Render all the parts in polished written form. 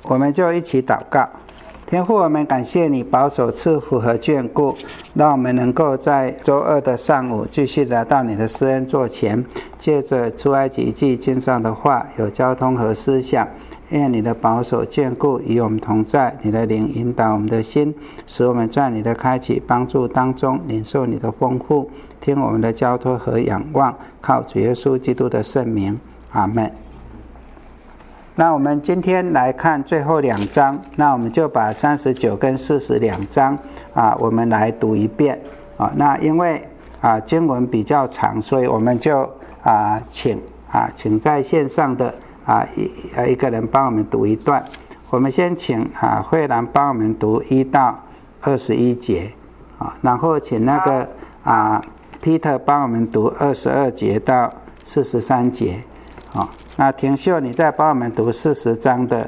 我们就一起祷告。天父，我们感谢你保守赐福和眷顾，让我们能够在周二的上午继续来到你的施恩座前，借着出埃及记经上的话，有交通和思想。愿你的保守眷顾与我们同在，你的灵引导我们的心，使我们在你的开启帮助当中领受你的丰富，听我们的交托和仰望，靠主耶稣基督的圣名，阿们。那我们今天来看最后2章，那我们就把39跟42章我们来读一遍那因为经文比较长，所以我们就请在线上的一个人帮我们读一段。我们先请慧兰帮我们读1到21节然后请那个Peter 帮我们读22节到43节那廷秀你再帮我们读40章的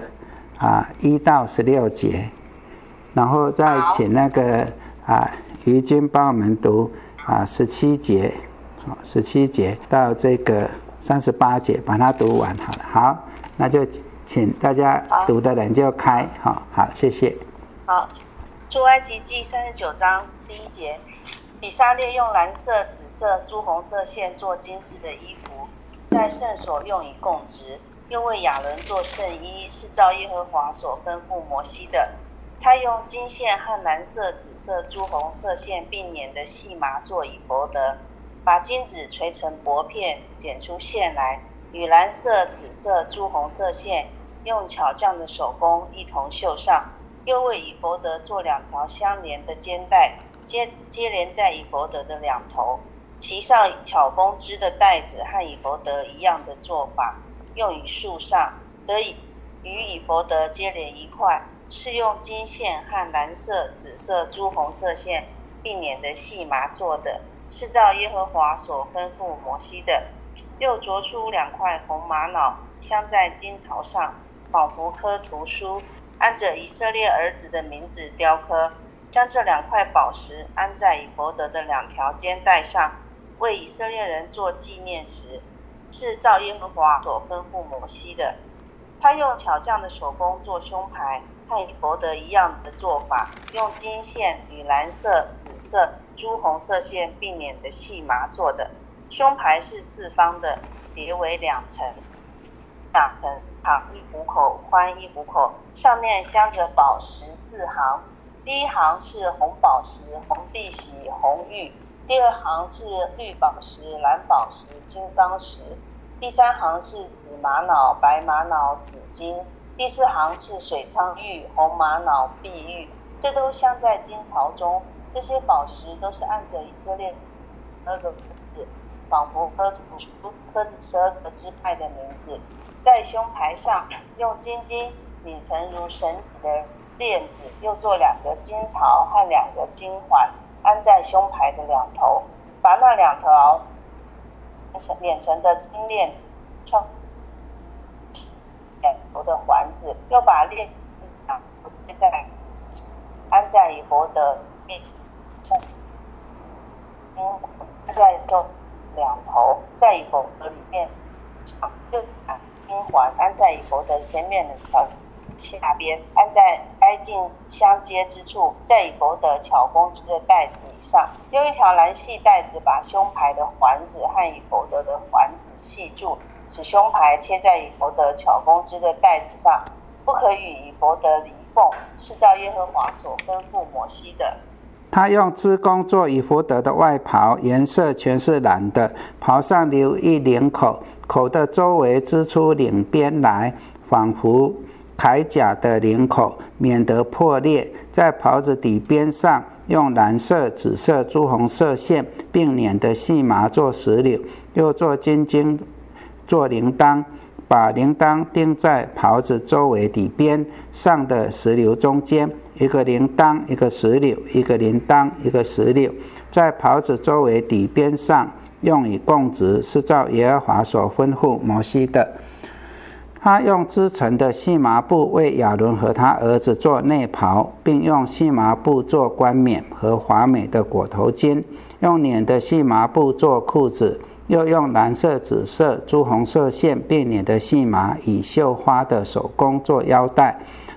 1到16节，然后再请那个于君帮我们读17节到这个38节，把它读完好了。好，那就请大家读的人就开好，谢谢。 好，出埃及记39章第1节，比撒列用蓝色、紫色、朱红色线做精致的衣服，在圣所用以供职，又为亚伦做圣衣，是照耶和华所吩咐摩西的。他用金线和蓝色、紫色、朱红色线并捻的细麻做以弗得，把金子锤成薄片，剪出线来，与蓝色、紫色、朱红色线用巧匠的手工一同绣上。又为以弗得做2条相连的肩带，接连在以弗得的2头，其上巧工织的带子和以弗得一样的做法，用于束上，得以与以弗得接连一块，是用金线和蓝色、紫色、朱红色线并捻的细麻做的，是照耶和华所吩咐摩西的。又凿出2块红玛瑙，镶在金槽上，仿佛刻图书，按着以色列儿子的名字雕刻，将这2块宝石安在以弗得的2条肩带上，为以色列人做纪念石，是照耶和华所吩咐摩西的。他用巧匠的手工做胸牌，和以弗得一样的做法，用金线与蓝色、紫色、朱红色线并捻的细麻做的。胸牌是4方的，叠为2层，2层长1虎口，宽1虎口，上面镶着宝石4行。第一行是红宝石、红碧玺、红玉；第2行是绿宝石、蓝宝石、金刚石；第3行是紫玛瑙、白玛瑙、紫金；第4行是水苍玉、红玛瑙、碧玉。这都镶在金槽中。这些宝石都是按着以色列12个名字，仿佛刻图书，刻着12个支派的名字，在胸牌上用金筋拧成如绳子的链子，又做2个金槽和2个金环，安在胸牌的2头，把那2条捻成的金链子串2头的环子，又把链安在以弗得面上，安在2头，在以弗得里面，又把金环安在以弗得前面的下边，安在挨近相接之处，在以弗得巧工织的带子以上，用1条蓝细带子把胸牌的环子和以弗得的环子系住，使胸牌贴在以弗得巧工织的带子上，不可与以弗得离缝，是照耶和华所吩咐摩西的。 他用织工做以弗得的外袍，颜色全是蓝的，袍上留一领口，口的周围织出领边来，仿佛铠甲的领口，免得破裂。在袍子底边上用蓝色、紫色、朱红色线并捻的细麻做石榴，又做金经做铃铛，把铃铛钉在袍子周围底边上的石榴中间，一个铃铛，一个石榴，一个铃铛，一个石榴，在袍子周围底边上用以供职，是照耶和华所吩咐摩西的。他用织成的细麻布为亚伦和他儿子做内袍，并用细麻布做冠冕和华美的裹头巾，用捻的细麻布做裤子，又用蓝色、紫色、朱红色线并捻的细麻以绣花的手工做腰带，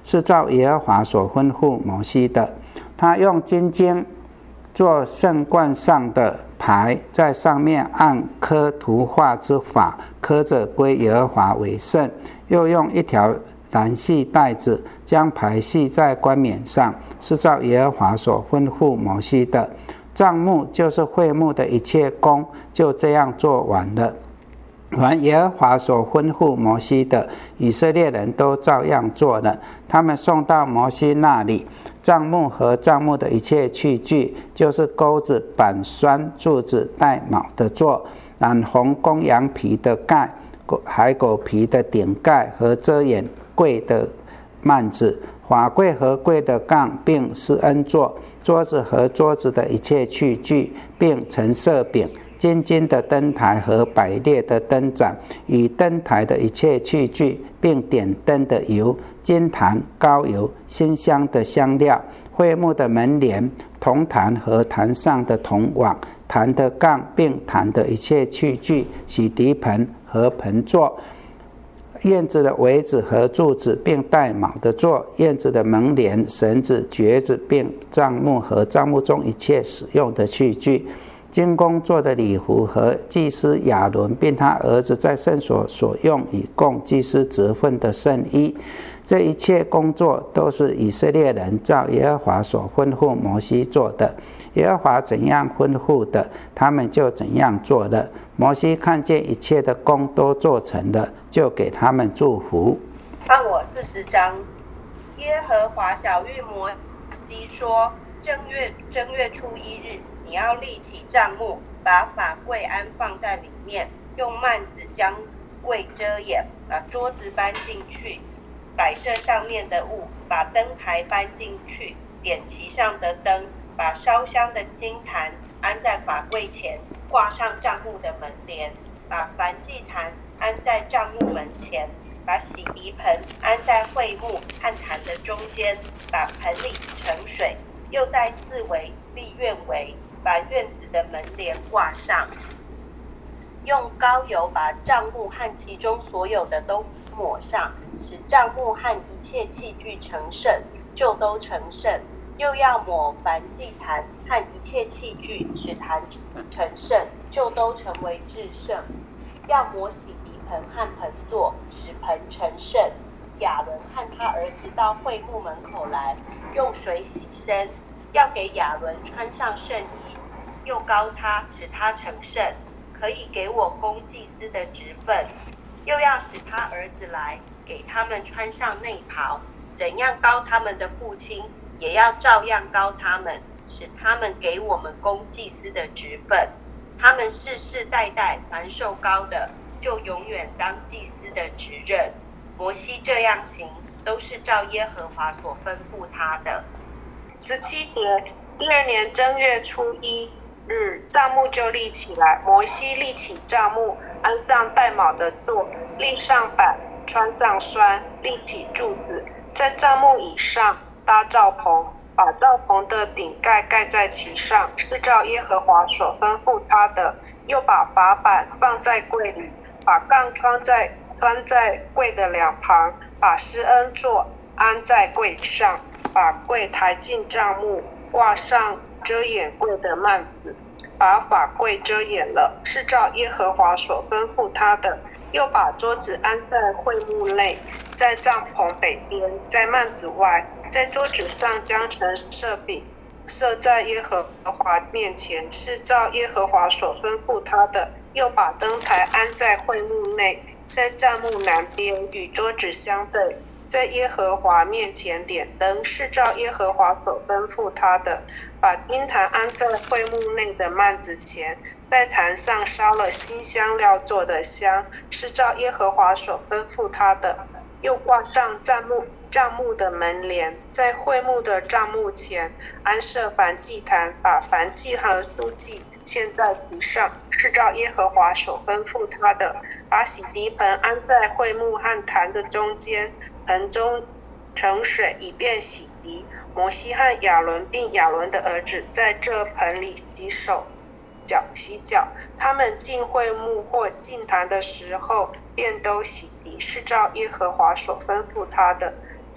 是照耶和华所吩咐摩西的。他用金经做圣冠上的牌，在上面按刻图画之法刻着归耶和华为圣，又用一条蓝细带子将牌系在冠冕上，是照耶和华所吩咐摩西的。帐幕就是会幕的一切工，就这样做完了。凡耶和华所吩咐摩西的，以色列人都照样做了。他们送到摩西那里，帐幕和帐幕的一切器具，就是钩子、板栓、柱子、带卯的座，染红公羊皮的盖、海狗皮的顶盖和遮掩柜的幔子，法柜和柜的杠，并施恩座、桌子和桌子的一切器具，并陈设饼、金金的灯台和摆列的灯盏，与灯台的一切器具，并点灯的油、金坛、膏油、馨香的香料，会幕的门帘、铜坛和坛上的铜网、坛的杠，并坛的一切器具、洗涤盆和盆座，院子的围子和柱子，并带卯的座，院子的门帘、绳子、橛子，并帐幕和帐幕中一切使用的器具，金工做的礼服和祭司亚伦并他儿子在圣所所用以供祭司职分的圣衣。这一切工作都是以色列人照耶和华所吩咐摩西做的。耶和华怎样吩咐的，他们就怎样做了。摩西看见一切的工都做成了，就给他们祝福。 按我40章，耶和华晓谕摩西说：正月初1日，你要立起帐幕，把法柜安放在里面，用幔子将柜遮掩，把桌子搬进去，摆设上面的物，把灯台搬进去，点其上的灯，把烧香的金坛安在法柜前，挂上帐幕的门帘，把燔祭坛安在帐幕门前，把洗涤盆安在会幕和坛的中间，把盆里盛水，又在四围立院围，把院子的门帘挂上，用膏油把帐幕和其中所有的都抹上，使帐幕和一切器具成圣，就都成圣。又要抹燔祭坛和一切器具，使坛成圣，就都成为至圣。要抹洗涤盆和盆座，使盆成圣。亚伦和他儿子到会幕门口来，用水洗身。要给亚伦穿上圣衣，又膏他，使他成圣，可以给我供祭司的职分。又要使他儿子来，给他们穿上内袍。怎样膏他们的父亲，也要照样膏他们，使他们给我们供祭司的职分。他们世世代代凡受膏的，就永远当祭司的职任。摩西这样行，都是照耶和华所吩咐他的。17节，第2年正月初1日，帐幕就立起来。摩西立起帐幕，安上带卯的座，立上板，穿上栓，立起柱子，在帐幕以上搭罩棚，把罩棚的顶盖盖在其上，是照耶和华所吩咐他的。又把法板放在柜里，把杠穿在柜的两旁，把施恩座安在柜上，把柜抬进帐幕，挂上遮掩柜的幔子，把法柜遮掩了，是照耶和华所吩咐他的。又把桌子安在会幕内，在帐篷北边，在幔子外，在桌子上将陈设饼设在耶和华面前，是照耶和华所吩咐他的。又把灯台安在会幕内，在帐幕南边，与桌子相对，在耶和华面前点灯，是照耶和华所吩咐他的。把金坛安在会幕内的幔子前，在坛上烧了新香料做的香，是照耶和华所吩咐他的。又挂上帐幕的门帘，在会幕的帐幕前安设燔祭坛，把燔祭和素祭献在其上，是照耶和华所吩咐他的。把洗涤盆安在会幕和坛的中间，盆中盛水，以便洗涤。摩西和亚伦并亚伦的儿子在这盆里洗脚，他们进会幕或进坛的时候，便都洗涤，是照耶和华所吩咐他的。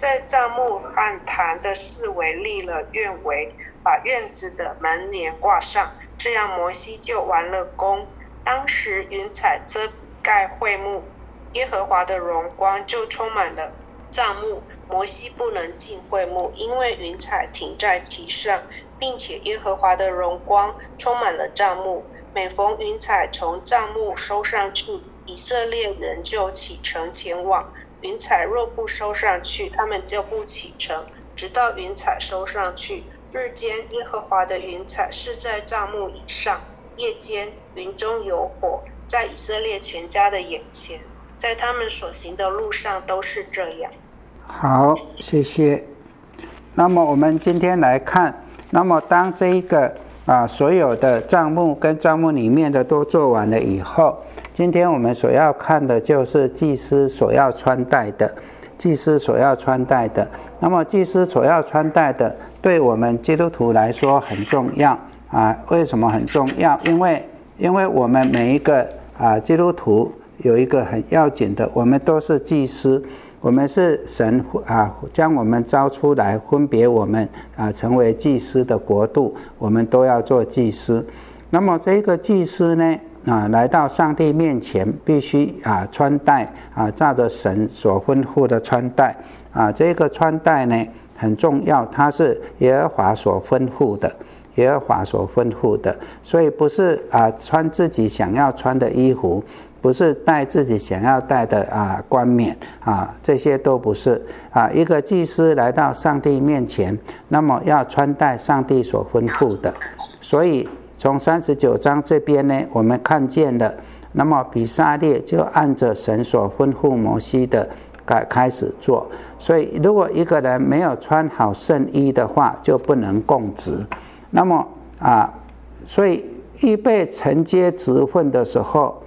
在帐幕和坛的四围立了院围，把院子的门帘挂上，这样摩西就完了工。当时云彩遮盖会幕，耶和华的荣光就充满了帐幕，摩西不能进会幕，因为云彩停在其上，并且耶和华的荣光充满了帐幕。每逢云彩从帐幕收上去，以色列人就启程前往。云彩若不收上去，他们就不启程，直到云彩收上去。日间耶和华的云彩是在帐幕以上，夜间云中有火，在以色列全家的眼前，在他们所行的路上都是这样。 好，谢谢。那么我们今天来看，那么当这一个所有的帐幕跟帐幕里面的都做完了以后，今天我们所要看的就是祭司所要穿戴的。祭司所要穿戴的，那么祭司所要穿戴的，对我们基督徒来说很重要为什么很重要？因为我们每一个基督徒有一个很要紧的，我们都是祭司，我们是神将我们招出来，分别我们成为祭司的国度，我们都要做祭司。那么这个祭司呢来到上帝面前，必须穿戴照着神所吩咐的穿戴这个穿戴呢很重要，它是耶和华所吩咐的，耶和华所吩咐的，所以不是穿自己想要穿的衣服，不是戴自己想要戴的冠冕这些都不是一个祭司来到上帝面前，那么要穿戴上帝所吩咐的。所以从39章这边呢，我们看见了，那么比撒列就按着神所吩咐摩西的开始做。所以如果一个人没有穿好圣衣的话，就不能供职。那么所以预备承接职分的时候，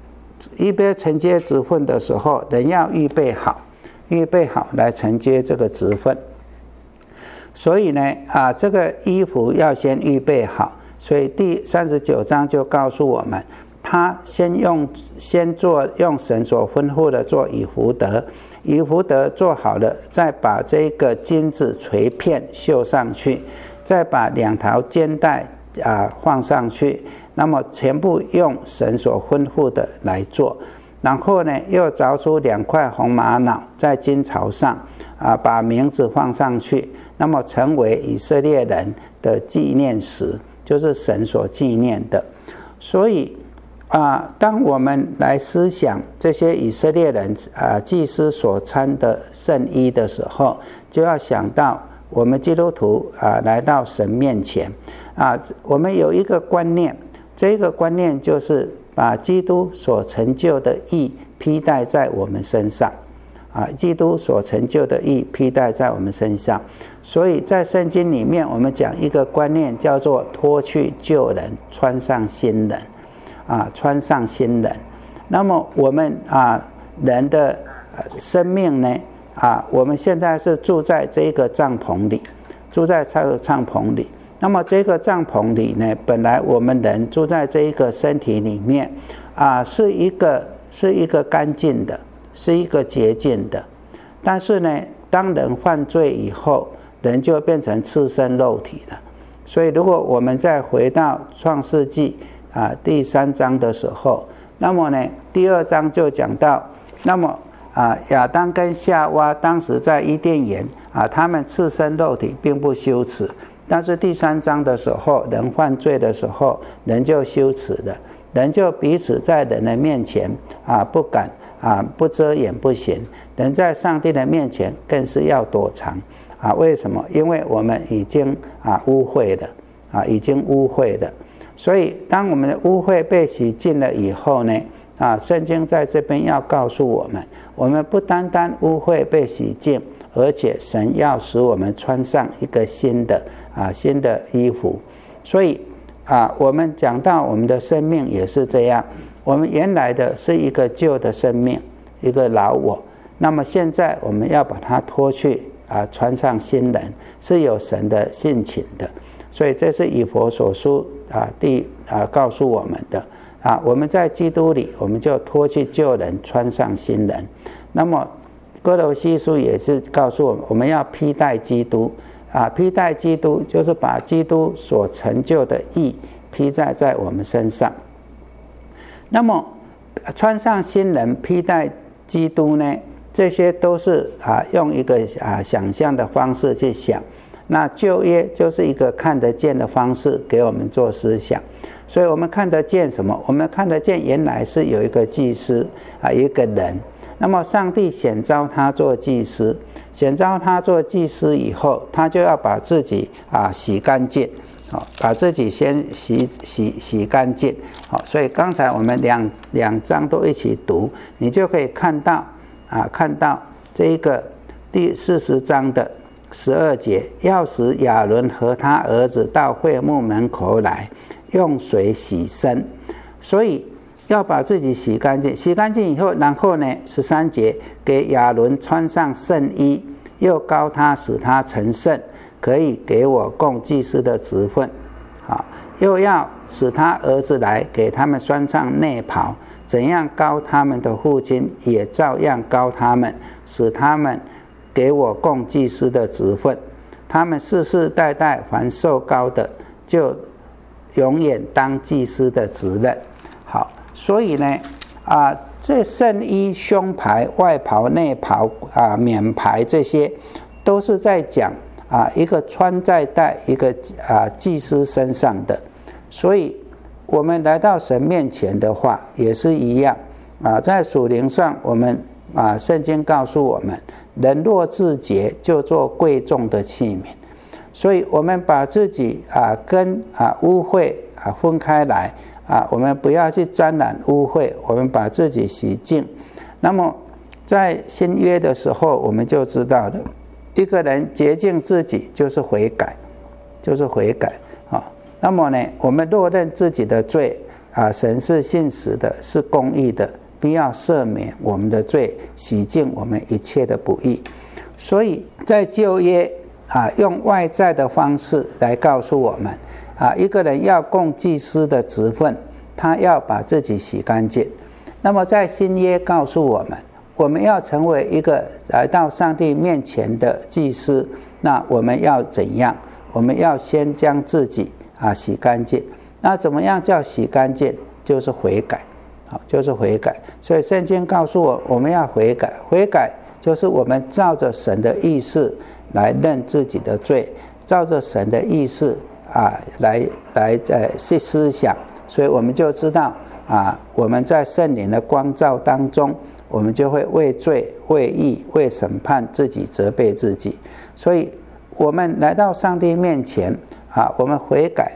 人要预备好来承接这个职分。所以呢这个衣服要先预备好。所以第39章就告诉我们，他先用神所吩咐的做以弗得，以弗得做好了，再把这个金子垂片绣上去，再把2条肩带放上去，那么全部用神所吩咐的来做。然后呢，又凿出2块红玛瑙在金槽上把名字放上去，那么成为以色列人的纪念石，就是神所纪念的。所以当我们来思想这些以色列人祭司所穿的圣衣的时候，就要想到我们基督徒来到神面前我们有一个观念，这个观念就是把基督所成就的义披戴在我们身上基督所成就的义披戴在我们身上。所以在圣经里面，我们讲一个观念叫做脱去旧人，穿上新人穿上新人。那么我们人的生命呢我们现在是住在这个帐篷里，那么这个帐篷里呢，本来我们人住在这一个身体里面是一个干净的，是一个洁净的。但是呢，当人犯罪以后，人就变成赤身肉体了。所以如果我们再回到创世纪第3章的时候，那么呢第2章就讲到，那么亚当跟夏娃当时在伊甸园他们赤身肉体并不羞耻，但是第3章的时候，人犯罪的时候，人就羞耻了，人就彼此在人的面前不敢不遮掩不行，人在上帝的面前更是要躲藏为什么？因为我们已经污秽了所以当我们的污秽被洗净了以后呢圣经在这边要告诉我们，我们不单单污秽被洗净，而且神要使我们穿上一个新的衣服。所以我们讲到我们的生命也是这样，我们原来的是一个旧的生命，一个老我，那么现在我们要把它脱去穿上新人，是有神的性情的。所以这是以弗所书告诉我们的我们在基督里，我们就脱去旧人，穿上新人。那么哥罗西书也是告诉我们，我们要披戴基督披戴基督就是把基督所成就的义披戴在我们身上。那么穿上新人，披戴基督呢，这些都是用一个想象的方式去想。那旧约就是一个看得见的方式给我们做思想。所以我们看得见什么？我们看得见原来是有一个祭司一个人，那么上帝选召他做祭司，选召他做祭司以后，他就要把自己洗干净，把自己先洗干净。所以刚才我们两章都一起读，你就可以看到这一个第40章的12节，要使亚伦和他儿子到会幕门口来，用水洗身。所以要把自己洗干净，洗干净以后，然后呢13节，给亚伦穿上圣衣，又膏他，使他成圣，可以给我供祭司的职分。又要使他儿子来，给他们穿上内袍，怎样膏他们的父亲，也照样膏他们，使他们给我供祭司的职分。他们世世代代凡受膏的，就永远当祭司的职任。好，所以呢这圣衣、胸牌、外袍、内袍冕牌，这些都是在讲一个穿在一个祭司身上的。所以我们来到神面前的话也是一样在属灵上，我们圣经告诉我们，人若自洁，就做贵重的器皿。所以我们把自己跟污秽分开来我们不要去沾染污秽，我们把自己洗净。那么在新约的时候，我们就知道了，一个人洁净自己就是悔改，那么呢，我们若认自己的罪神是信实的，是公义的，必要赦免我们的罪，洗净我们一切的不义。所以在旧约用外在的方式来告诉我们一个人要供祭司的职分，他要把自己洗干净。那么在新约告诉我们，我们要成为一个来到上帝面前的祭司，那我们要怎样？我们要先将自己洗干净。那怎么样叫洗干净？就是悔改，就是悔改。所以圣经告诉我们要悔改，悔改就是我们照着神的意思来认自己的罪，照着神的意思来去思想。所以我们就知道我们在圣灵的光照当中，我们就会为罪、为义、为审判自己，责备自己。所以我们来到上帝面前我们悔改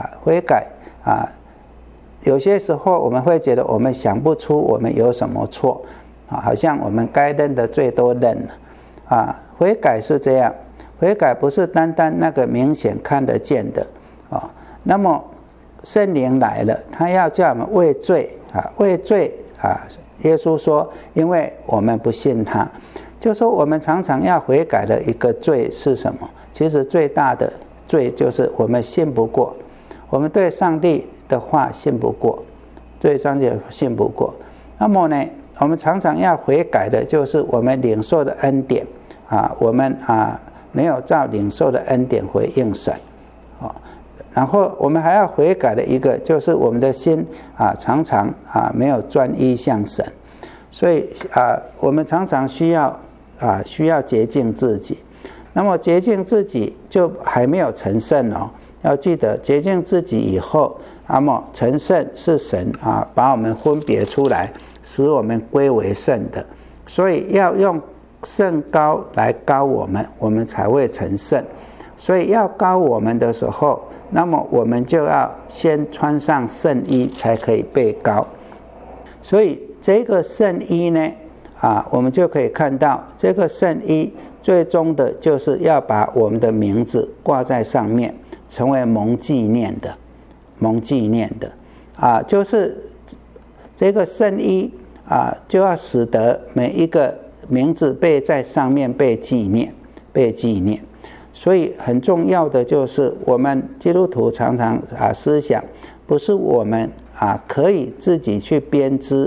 有些时候我们会觉得我们想不出我们有什么错好像我们该认的罪都认了悔改是这样，悔改不是单单那个明显看得见的那么圣灵来了，他要叫我们为罪为罪耶稣说，因为我们不信他。就说我们常常要悔改的一个罪是什么？其实最大的罪就是我们信不过，我们对上帝的话信不过，对上帝信不过。那么呢，我们常常要悔改的就是我们领受的恩典我们没有照领受的恩典回应神然后我们还要悔改的一个就是我们的心常常没有专一向神。所以我们常常需要洁净自己。那么洁净自己就还没有成圣要记得洁净自己以后，那么成圣是神把我们分别出来，使我们归为圣的。所以要用圣膏来膏我们，我们才会成圣。所以要膏我们的时候，那么我们就要先穿上圣衣才可以被膏。所以这个圣衣呢我们就可以看到这个圣衣最终的就是要把我们的名字挂在上面，成为蒙纪念的就是这个圣衣就要使得每一个名字被在上面被纪念。所以很重要的就是我们基督徒常常思想，不是我们可以自己去编织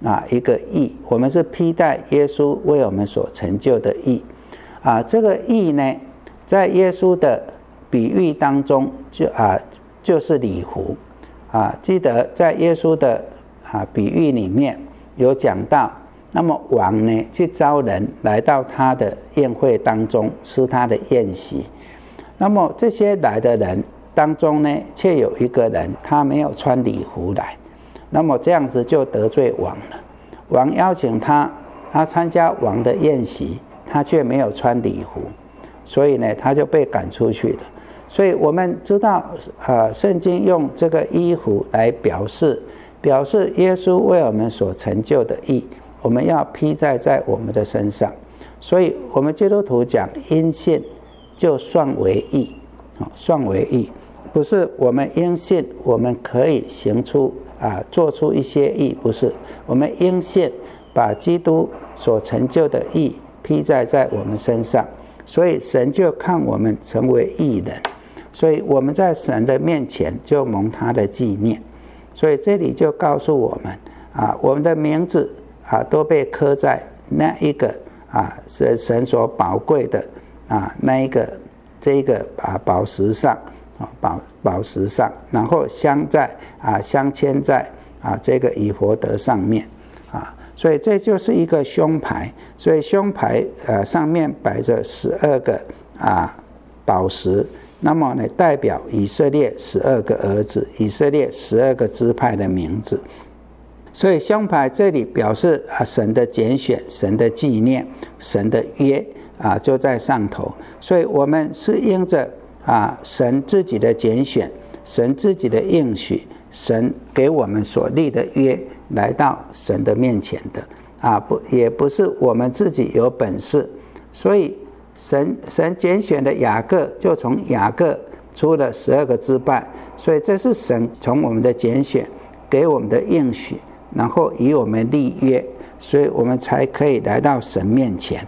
一个义，我们是披戴耶稣为我们所成就的义这个义呢，在耶稣的比喻当中就是礼服记得在耶稣的比喻里面有讲到，那么王呢去招人来到他的宴会当中吃他的宴席，那么这些来的人当中呢，却有一个人他没有穿礼服来，那么这样子就得罪王了。王邀请他参加王的宴席，他却没有穿礼服，所以呢他就被赶出去了。所以我们知道圣经用这个衣服来表示耶稣为我们所成就的义，我们要披戴在我们的身上。所以我们基督徒讲因信就算为义，算为义，不是我们因信我们可以行出做出一些义，不是，我们因信把基督所成就的义披戴在我们身上，所以神就看我们成为义人，所以我们在神的面前就蒙他的纪念。所以这里就告诉我们我们的名字都被刻在那一个是神所宝贵的那一个这个宝石上，宝石上，然后镶嵌在这个以弗得上面所以这就是一个胸牌。所以胸牌上面摆着12个宝石，那么呢代表以色列12个儿子，以色列12个支派的名字。所以胸牌这里表示神的拣选，神的纪念，神的约就在上头。所以我们是因着神自己的拣选，神自己的应许，神给我们所立的约来到神的面前的也不是我们自己有本事。所以神拣选的雅各，就从雅各出了12个支派，所以这是神从我们的拣选给我们的应许，然后与我们立约，所以我们才可以来到神面前，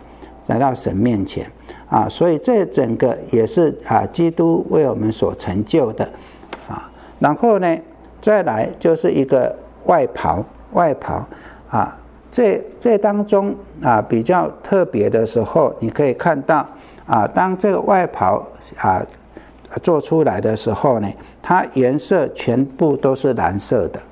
所以这整个也是基督为我们所成就的然后呢再来就是一个外袍这当中比较特别的时候，你可以看到当这个外袍做出来的时候呢，它颜色全部都是蓝色的，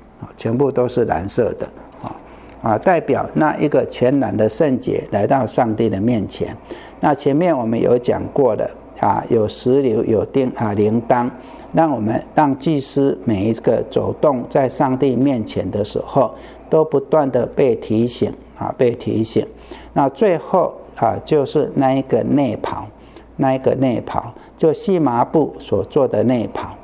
代表那一个全然的圣洁来到上帝的面前。那前面我们有讲过的有石榴，有铃铛，让祭司每一个走动在上帝面前的时候，都不断的被提醒。那最后就是那一个内袍，就细麻布所做的内袍，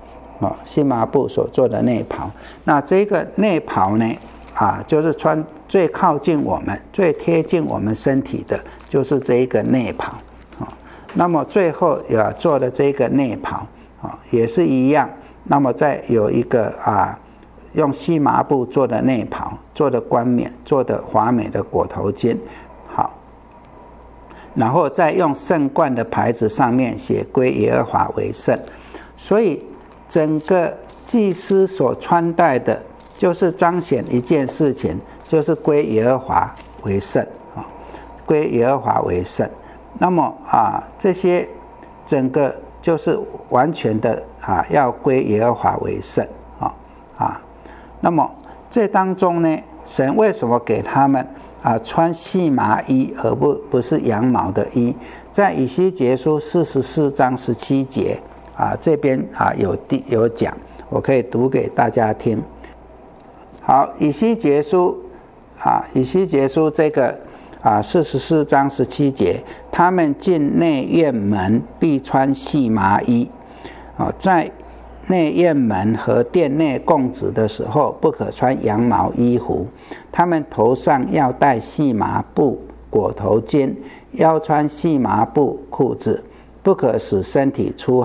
那这个内袍呢就是穿最靠近我们、最贴近我们身体的，就是这一个内袍那么最后做的这个内袍也是一样，那么再有一个用细麻布做的内袍，做的冠冕，做的华美的裹头巾，然后再用圣冠的牌子上面写归耶和华为圣。所以整个祭司所穿戴的，就是彰显一件事情，就是归耶和华为圣归耶和华为圣。那么这些整个就是完全的要归耶和华为圣那么这当中呢，神为什么给他们穿细麻衣而不是羊毛的衣？在以西结书44章17节这边有讲，我可以读给大家听。好，以西结书这个44章17节，他们进内院门必穿细麻衣在内院门和殿内供职的时候，不可穿羊毛衣服。他们头上要戴细麻布裹头巾，腰穿细麻布裤子，不可穿使身体出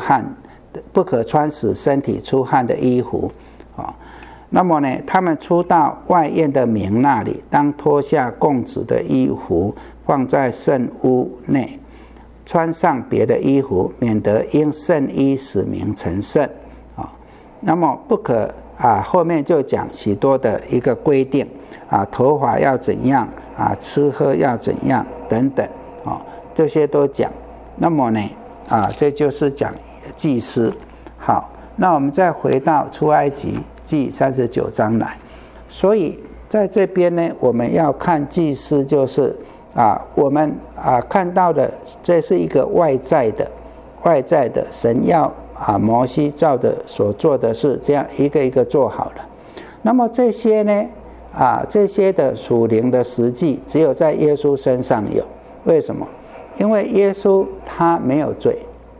汗的衣服那么呢，他们出到外院的民那里，当脱下供职的衣服，放在圣屋内，穿上别的衣服，免得因圣衣使民成圣那么不可后面就讲许多的一个规定头发要怎样吃喝要怎样等等这些都讲。那么呢这就是讲祭司。好，那我们再回到出埃及记39章来。所以在这边呢，我们要看祭司，就是我们看到的这是一个外在的神要摩西照着所做的事这样一个一个做好了。那么这些呢这些的属灵的实际只有在耶稣身上有。为什么？因为耶稣他没有罪，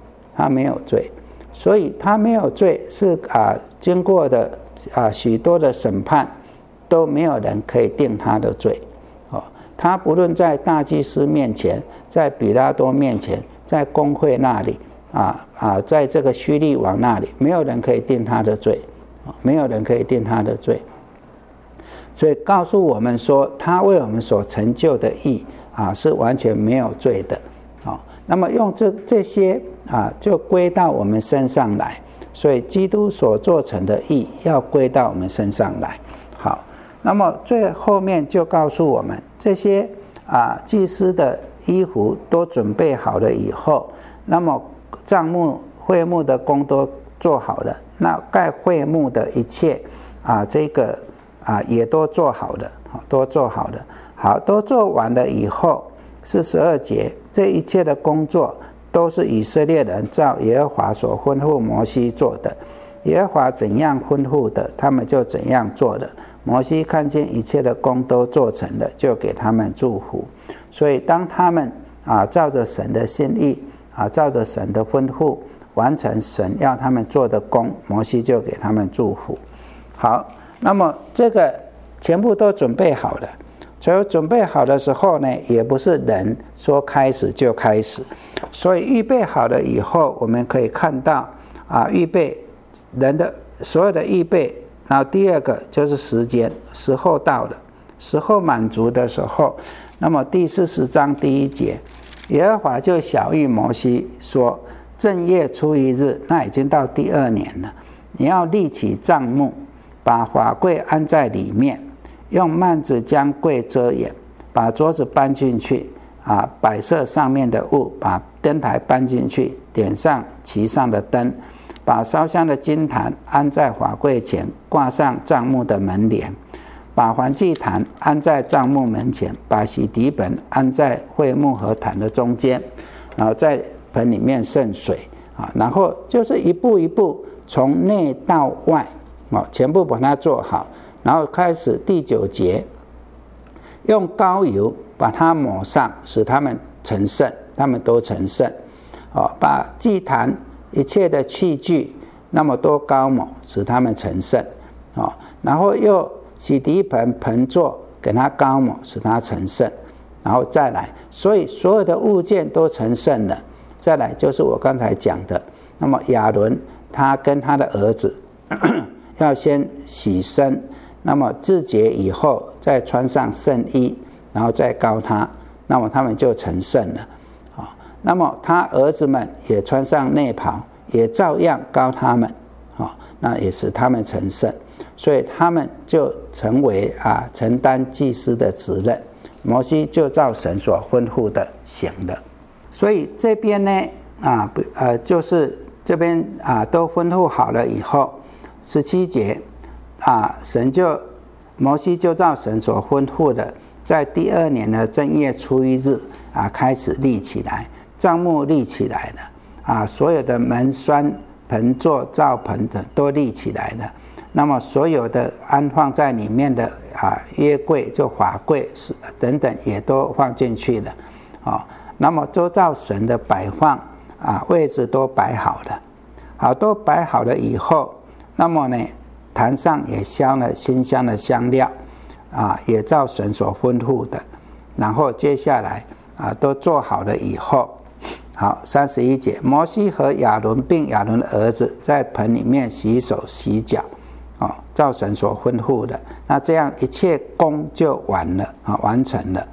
所以他没有罪是经过的许多的审判都没有人可以定他的罪他不论在大祭司面前，在比拉多面前，在公会那里在这个叙利王那里，没有人可以定他的罪，所以告诉我们说，他为我们所成就的义是完全没有罪的那么用这些就归到我们身上来，所以基督所做成的义要归到我们身上来。好，那么最后面就告诉我们，这些祭司的衣服都准备好了以后，那么帐幕会幕的工都做好了，那盖会幕的一切这个也都做好了，好，都做完了以后，42节，这一切的工作都是以色列人照耶和华所吩咐摩西做的，耶和华怎样吩咐的，他们就怎样做的。摩西看见一切的工都做成了，就给他们祝福。所以当他们照着神的心意照着神的吩咐完成神要他们做的工，摩西就给他们祝福。好，那么这个全部都准备好了。所以准备好的时候呢，也不是人说开始就开始，所以预备好了以后，我们可以看到预备人的所有的预备。然后第二个就是时候到了，时候满足的时候，那么第40章第1节，耶和华就晓谕摩西说，正月初1日，那已经到第2年了，你要立起帐幕，把法柜安在里面，用幔子将柜遮掩，把桌子搬进去摆设上面的物，把灯台搬进去，点上其上的灯，把烧香的金坛安在法柜前，挂上帐幕的门帘，把燔祭坛安在帐幕门前，把洗涤盆安在会幕和坛的中间，然后在盆里面盛水然后就是一步一步从内到外全部把它做好。然后开始第9节，用膏油把它抹上，使他们成圣，他们都成圣把祭坛一切的器具那么多膏抹，使他们成圣然后又洗涤盆盆座给它膏抹，使它成圣，然后再来，所以所有的物件都成圣了。再来就是我刚才讲的，那么亚伦他跟他的儿子要先洗身，那么自洁以后再穿上圣衣，然后再膏他，那么他们就成圣了那么他儿子们也穿上内袍，也照样膏他们那也使他们成圣，所以他们就成为承担祭司的责任。摩西就照神所吩咐的行了。所以这边呢就是这边都吩咐好了以后，17节摩西就照神所吩咐的，在第2年的正月初1日开始立起来，帐幕立起来了所有的门栓盆座罩盆的都立起来了。那么所有的安放在里面的约柜就法柜等等也都放进去了那么都照神的摆放位置都摆好了都摆好了以后，那么呢坛上也香了馨香的香料也照神所吩咐的。然后接下来都做好了以后，好31节，摩西和亚伦并亚伦的儿子在盆里面洗手洗脚照神所吩咐的。那这样一切工就完了完成了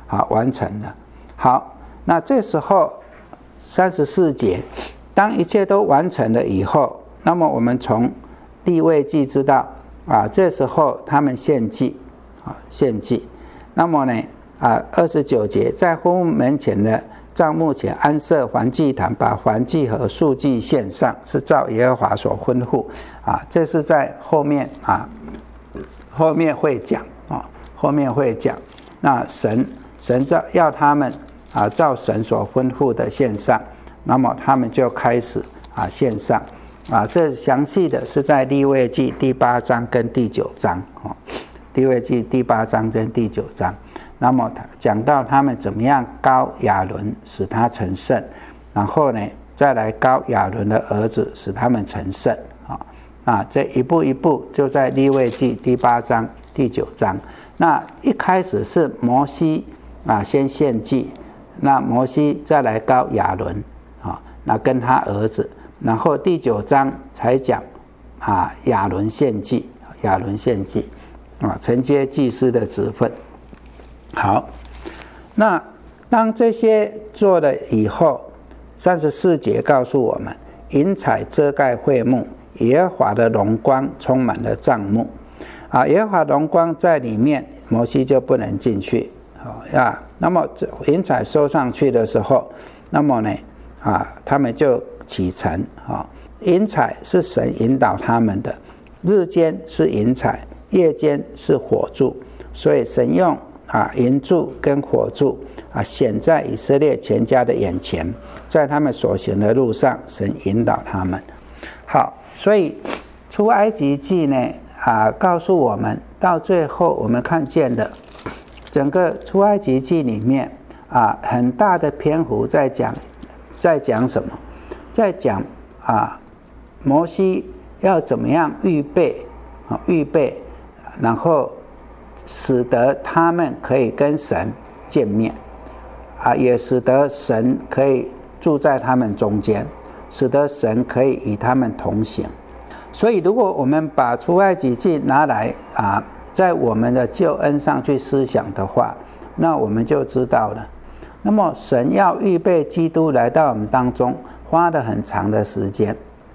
好，那这时候34节，当一切都完成了以后，那么我们从利未记知道这时候他们献祭献祭。那么呢29节，在会幕门前的帐幕前安设燔祭坛，把燔祭和素祭献上，是照耶和华所吩咐这是在后面后面会讲后面会讲。那神要他们照神所吩咐的献上，那么他们就开始献上这详细的是在利未记第8章跟第9章利未记第8章跟第9章。那么讲到他们怎么样膏亚伦使他成圣，然后呢再来膏亚伦的儿子使他们成圣这一步一步就在利未记第8章第9章。那一开始是摩西先献祭，那摩西再来膏亚伦那跟他儿子，然后第9章才讲亚伦献祭，亚伦献祭承接祭司的职分。好，那当这些做了以后，34节告诉我们，云彩遮盖会幕，耶和华的荣光充满了帐幕耶和华荣光在里面，摩西就不能进去那么云彩收上去的时候，那么呢他们就启程云彩是神引导他们的，日间是云彩，夜间是火柱，所以神用云柱跟火柱显在以色列全家的眼前，在他们所行的路上，神引导他们。好，所以出埃及记呢告诉我们，到最后我们看见的整个出埃及记里面很大的篇幅在讲什么？在讲摩西要怎么样预备，然后使得他们可以跟神见面也使得神可以住在他们中间，使得神可以与他们同行。所以如果我们把出埃及记拿来在我们的救恩上去思想的话，那我们就知道了，那么神要预备基督来到我们当中，花了很长的时间，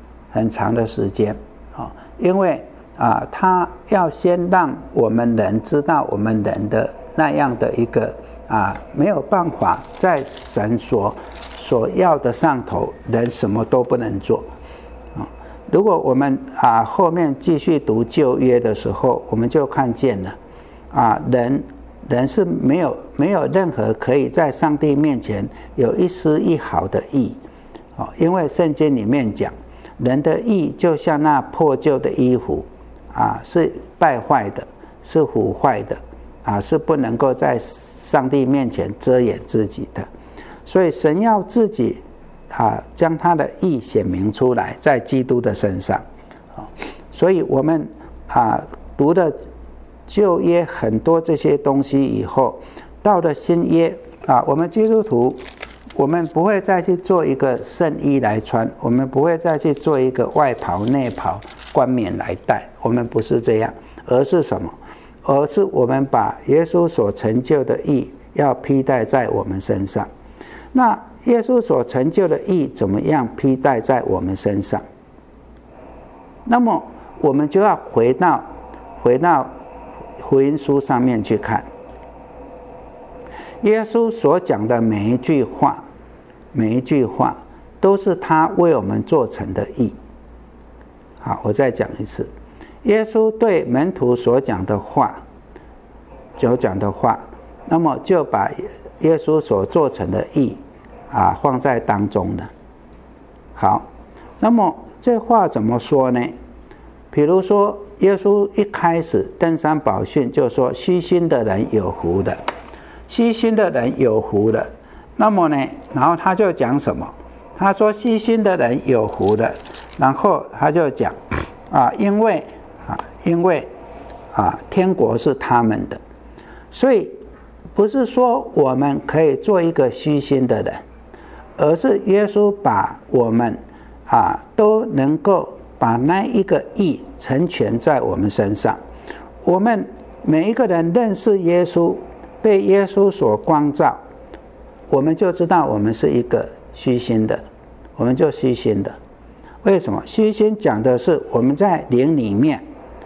因为他要先让我们人知道我们人的那样的一个没有办法在神所要的上头，人什么都不能做如果我们后面继续读旧约的时候，我们就看见了人是没有任何可以在上帝面前有一丝一毫的义因为圣经里面讲，人的义就像那破旧的衣服是败坏的，是腐坏的是不能够在上帝面前遮掩自己的。所以神要自己将他的义显明出来在基督的身上所以我们读了旧约很多这些东西以后，到了新约我们基督徒，我们不会再去做一个圣衣来穿，我们不会再去做一个外袍内袍冠冕来戴，我们不是这样，而是什么？而是我们把耶稣所成就的义要披戴在我们身上。那耶稣所成就的义怎么样披戴在我们身上？那么我们就要回到福音书上面去看，耶稣所讲的每一句话都是他为我们做成的义。好，我再讲一次，耶稣对门徒所讲的话，那么就把耶稣所做成的义放在当中了。好，那么这话怎么说呢？比如说耶稣一开始登山宝训就说，虚心的人有福了，虚心的人有福了。那么呢，然后他就讲什么？他说虚心的人有福了，然后他就讲因为天国是他们的。所以不是说我们可以做一个虚心的人，而是耶稣把我们都能够把那一个义成全在我们身上。我们每一个人认识耶稣，被耶稣所光照，我们就知道我们是一个虚心的，我们就虚心的。 为什么？虚心讲的是我们在灵里面，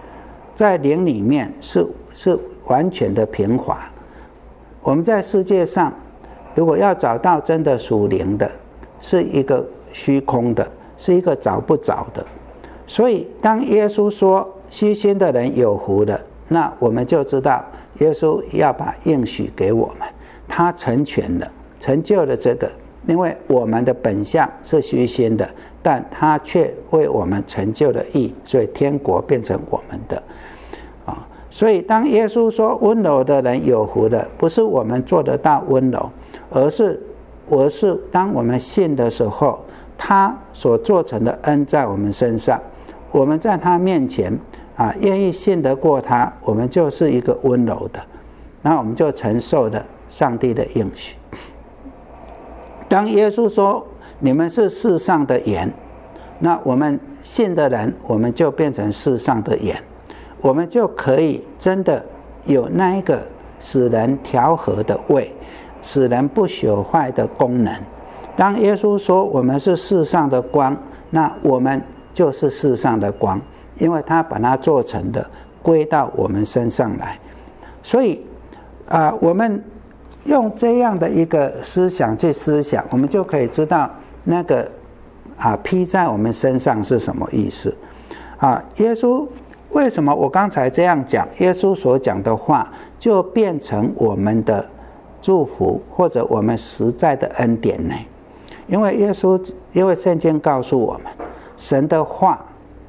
是完全的平滑。我们在世界上，如果要找到真的属灵的，是一个虚空的，是一个找不着的。所以当耶稣说虚心的人有福了，那我们就知道耶稣要把应许给我们，他成全了，成就了这个。因为我们的本相是虚心的，但他却为我们成就了义，所以天国变成我们的。所以当耶稣说温柔的人有福了，不是我们做得到温柔，而是当我们信的时候，他所做成的恩在我们身上，我们在他面前愿意信得过他，我们就是一个温柔的，然后我们就承受了上帝的应许。当耶稣说你们是世上的盐，那我们信的人，我们就变成世上的盐，我们就可以真的有那一个使人调和的味，使人不朽坏的功能。当耶稣说我们是世上的光，那我们就是世上的光，因为他把它做成的归到我们身上来。所以我们用这样的一个思想去思想，我们就可以知道那个披在我们身上是什么意思。耶稣为什么我刚才这样讲，耶稣所讲的话就变成我们的祝福或者我们实在的恩典呢？因为圣经告诉我们，神的话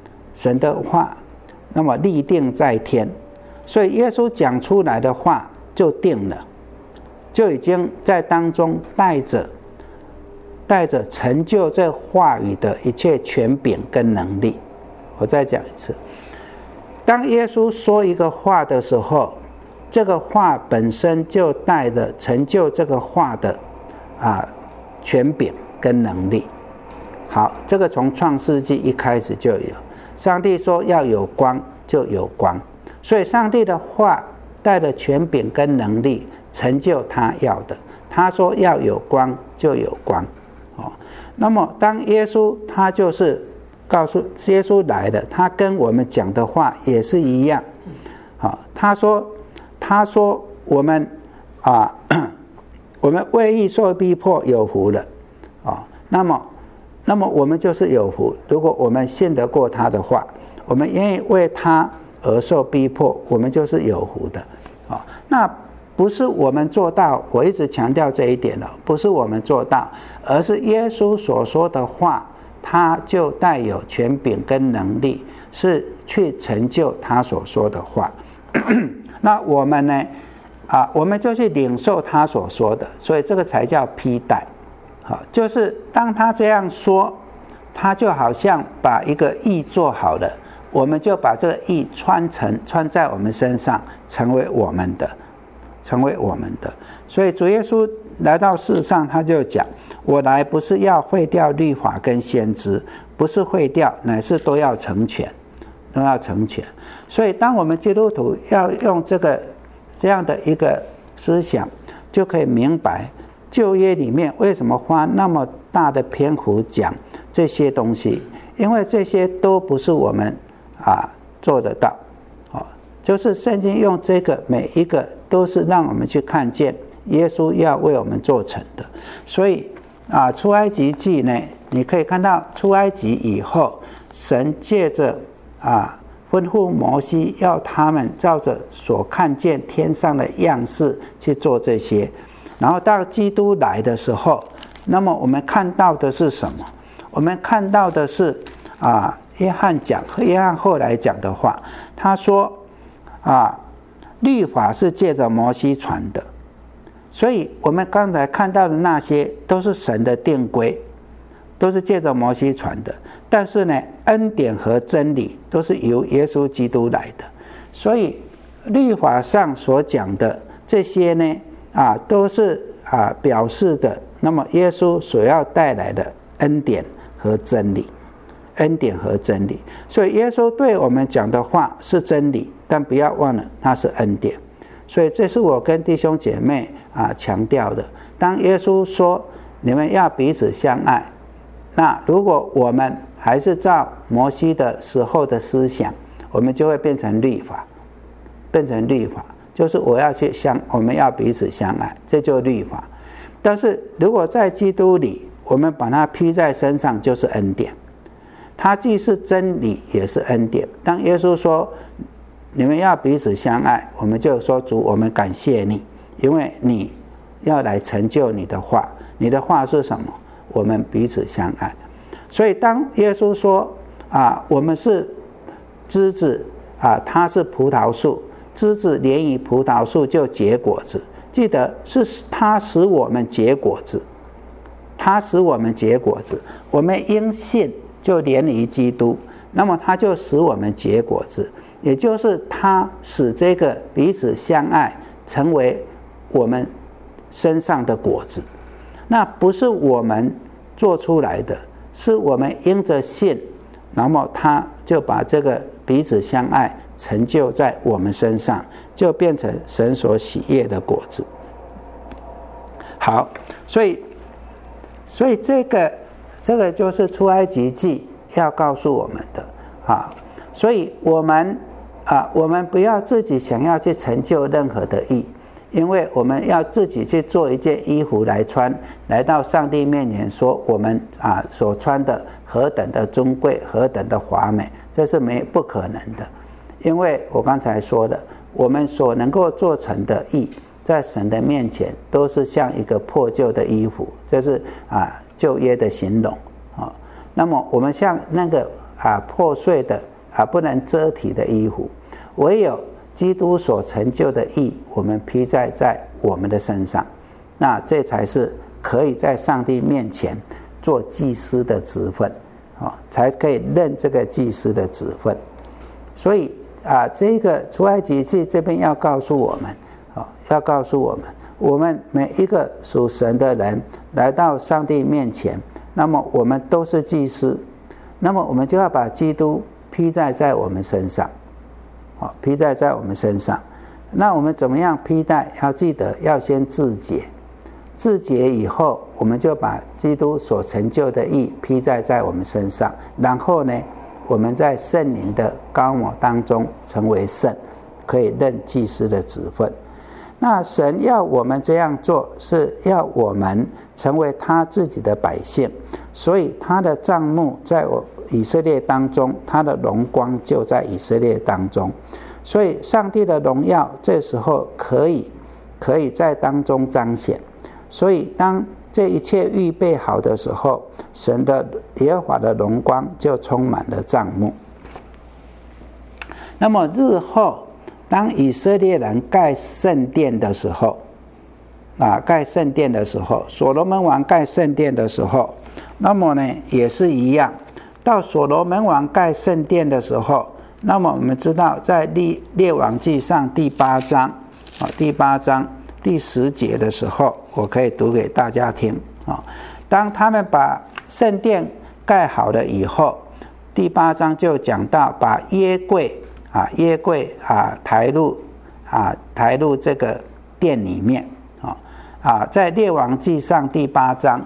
那么立定在天，所以耶稣讲出来的话就定了，就已经在当中带着成就这话语的一切权柄跟能力。我再讲一次，当耶稣说一个话的时候，这个话本身就带着成就这个话的权柄跟能力。好，这个从创世纪一开始就有，上帝说要有光就有光，所以上帝的话带着权柄跟能力成就他要的，他说要有光就有光。那么当耶稣他就是告诉耶稣来了，他跟我们讲的话也是一样。他说我们为义受逼迫有福了。那么我们就是有福，如果我们信得过他的话，我们愿意为他而受逼迫，我们就是有福的。那不是我们做到，我一直强调这一点了，不是我们做到，而是耶稣所说的话，他就带有权柄跟能力，是去成就他所说的话。那我们呢？我们就去领受他所说的，所以这个才叫披戴。就是当他这样说，他就好像把一个义做好了，我们就把这个义穿在我们身上，成为我们的。所以主耶稣来到世上，他就讲，我来不是要废掉律法跟先知，不是废掉，乃是都要成全。所以当我们基督徒要用这样的一个思想，就可以明白旧约里面为什么花那么大的篇幅讲这些东西，因为这些都不是我们做得到。就是圣经用这个每一个都是让我们去看见耶稣要为我们做成的。所以出埃及记呢，你可以看到出埃及以后，神借着吩咐摩西要他们照着所看见天上的样式去做这些，然后到基督来的时候，那么我们看到的是什么？我们看到的是约翰后来讲的话，他说律法是借着摩西传的，所以我们刚才看到的那些都是神的定规，都是借着摩西传的。但是呢，恩典和真理都是由耶稣基督来的。所以律法上所讲的这些呢，都是表示着那么耶稣所要带来的恩典和真理。所以耶稣对我们讲的话是真理，但不要忘了它是恩典。所以这是我跟弟兄姐妹强调的。当耶稣说你们要彼此相爱， 那如果我们还是照摩西的时候的思想，我们就会变成律法，就是我们要彼此相爱，这就是律法。但是如果在基督里，我们把它披在身上，就是恩典。它既是真理，也是恩典。当耶稣说你们要彼此相爱，我们就说主，我们感谢你，因为你要来成就你的话。你的话是什么？我们彼此相爱。所以当耶稣说我们是枝子他是葡萄树，枝子连于葡萄树就结果子。记得是他使我们结果子，我们因信就连于基督，那么他就使我们结果子，也就是他使这个彼此相爱成为我们身上的果子。那不是我们做出来的，是我们因着信，那么他就把这个彼此相爱成就在我们身上，就变成神所喜悦的果子。好，所以这个就是出埃及记要告诉我们的所以我们不要自己想要去成就任何的义，因为我们要自己去做一件衣服来穿，来到上帝面前说我们所穿的何等的尊贵，何等的华美，这是不可能的。因为我刚才说的，我们所能够做成的义，在神的面前都是像一个破旧的衣服，这是旧约的形容那么我们像那个破碎的不能遮体的衣服，唯有基督所成就的义，我们披在我们的身上，那这才是可以在上帝面前做祭司的职分才可以任这个祭司的职分。所以这个出埃及记这边要告诉我们，我们每一个属神的人来到上帝面前，那么我们都是祭司，那么我们就要把基督披在我们身上，披在我们身上。那我们怎么样披戴？要记得要先自洁，自洁以后，我们就把基督所成就的义披在我们身上，然后呢，我们在圣灵的膏抹当中成为圣，可以任祭司的职分。那神要我们这样做，是要我们成为他自己的百姓，所以他的帐幕在以色列当中，他的荣光就在以色列当中，所以上帝的荣耀这时候可以在当中彰显。所以当这一切预备好的时候，神的耶和华的荣光就充满了帐幕。那么日后当以色列人盖圣殿的时候所罗门王盖圣殿的时候，那么呢也是一样，到所罗门王盖圣殿的时候，那么我们知道在列王记上第8章第10节的时候，我可以读给大家听当他们把圣殿盖好了以后，第8章就讲到把约柜抬入这个殿里面在列王记上第8章，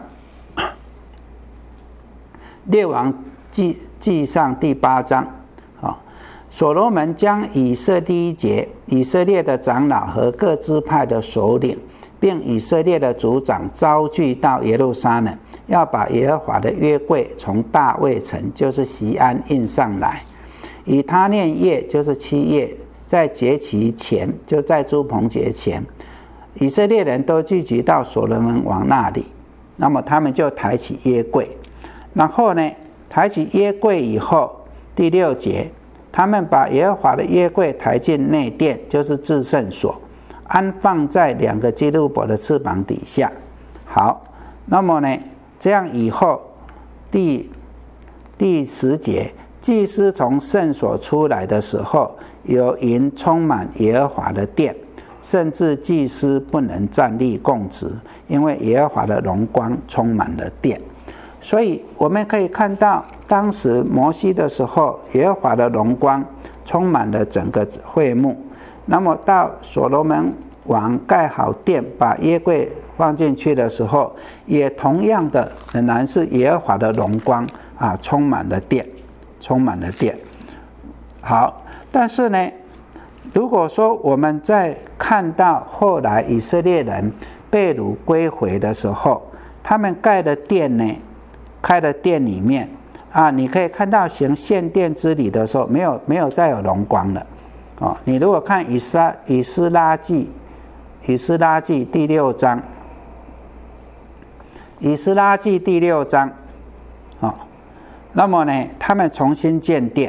列王记上第8章所罗门将以色列的长老和各支派的首领，并以色列的族长招聚到耶路撒冷，要把耶和华的约柜从大卫城，就是锡安运上来。以他念夜，就是7月，在节期前，就在朱棚节前，以色列人都聚集到所罗门王那里，那么他们就抬起约柜。然后呢，抬起约柜以后，第6节，他们把耶和华的约柜抬进内殿，就是至圣所，安放在2个基路伯的翅膀底下。好，那么呢，这样以后第10节，祭司从圣所出来的时候，有云充满耶和华的殿，甚至祭司不能站立供职，因为耶和华的荣光充满了殿。所以我们可以看到，当时摩西的时候，耶和华的荣光充满了整个会幕。那么到所罗门王盖好殿，把约柜放进去的时候，也同样的仍然是耶和华的荣光充满了殿，充满了殿。好，但是呢，如果说我们在看到后来以色列人被掳归回的时候，他们盖的殿呢，开的殿里面你可以看到行献殿之礼的时候，没有再有荣光了。你如果看以斯拉记第6章，以斯拉记第6章，那么呢，他们重新建殿。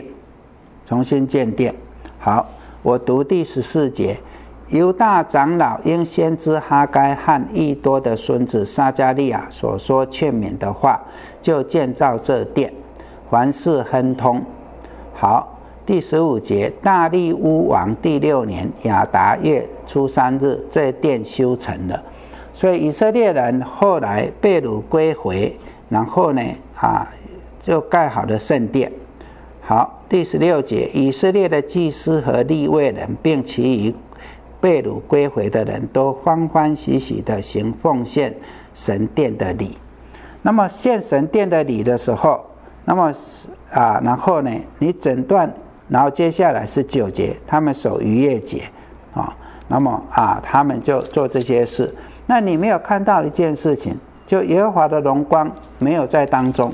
好，我读第14节，犹大长老因先知哈该和益多的孙子撒迦利亚所说劝勉的话，就建造这殿，凡事亨通。好，第15节，大利乌王第6年亚达月初3日，这殿修成了。所以以色列人后来被掳归回，然后呢就盖好了圣殿。好，第16节，以色列的祭司和利未人并其余被掳归回的人都欢欢喜喜的行奉献神殿的礼。那么献神殿的礼的时候，那么然后呢，你整段，然后接下来是9节，他们守逾越节那么他们就做这些事。那你没有看到一件事情，就耶和华的荣光没有在当中，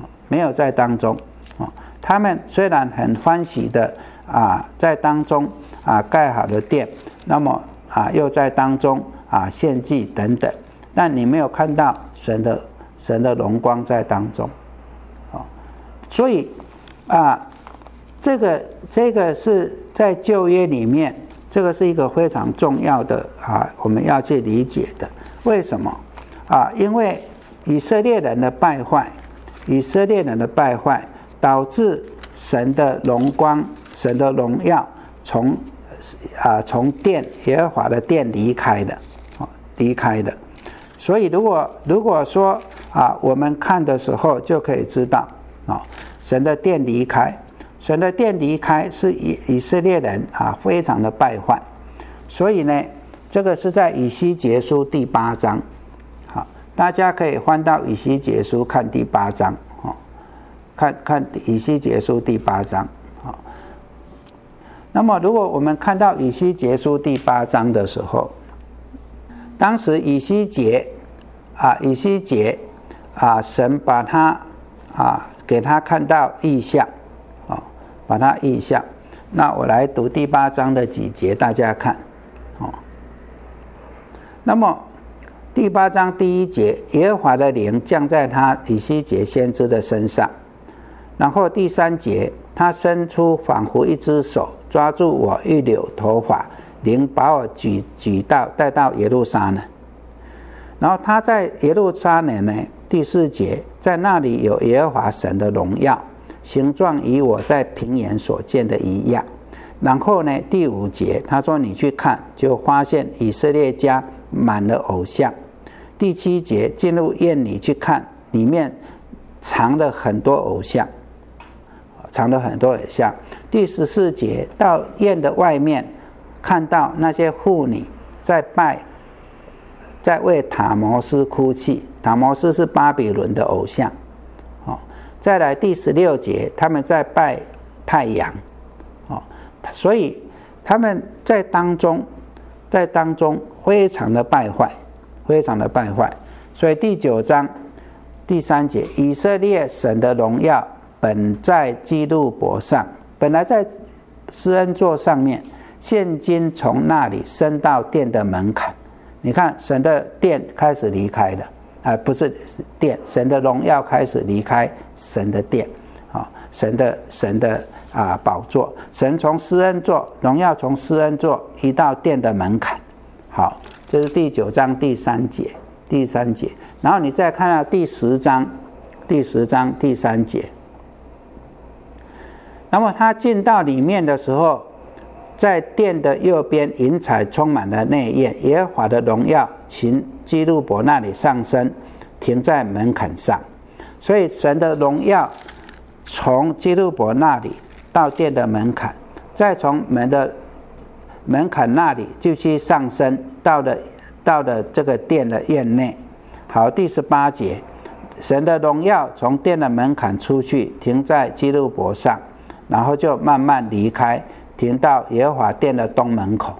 他们虽然很欢喜的在当中盖好了殿，那么又在当中献祭等等，但你没有看到神的荣光在当中。所以这个是在旧约里面，这个是一个非常重要的我们要去理解的。为什么因为以色列人的败坏导致神的荣光、神的荣耀从殿耶和华的殿离开的。所以如果说我们看的时候就可以知道神的殿离开是以色列人非常的败坏。所以呢，这个是在以西结书第8章。好，大家可以翻到以西结书看第8章。看以西结书第8章。那么如果我们看到以西结书第8章的时候，当时以西结神把他给他看到异象，把他异象。那我来读第8章的几节，大家看。那么第8章第1节，耶和华的灵降在他以西结先知的身上。然后第3节，他伸出仿佛一只手抓住我一绺头发，灵把我举到带到耶路撒冷。然后他在耶路撒冷呢，第4节，在那里有耶和华神的荣耀，形状与我在平原所见的一样。然后呢，第5节，他说你去看，就发现以色列家满了偶像。第7节，进入院里去看，里面藏了很多偶像。第14节，到院的外面看到那些妇女在为塔摩斯哭泣。塔摩斯是巴比伦的偶像。再来第16节，他们在拜太阳。所以他们在当中非常的败坏。所以第9章第3节，以色列神的荣耀本在基路伯上，本来在施恩座上面，现今从那里升到殿的门槛。你看神的殿开始离开了，不是殿，神的荣耀开始离开神的殿，神的宝座，神从施恩座，荣耀从施恩座移到殿的门槛。好，这是第9章第3节。然后你再看到第10章第3节。那么他进到里面的时候，在殿的右边云彩充满了内院，耶和华的荣耀从基路伯那里上升，停在门槛上。所以神的荣耀从基路伯那里到殿的门槛，再从门槛那里继续上升，到了到了这个殿的院内。好，第18节，神的荣耀从殿的门槛出去，停在基路伯上，然后就慢慢离开，停到耶和华殿的东门口。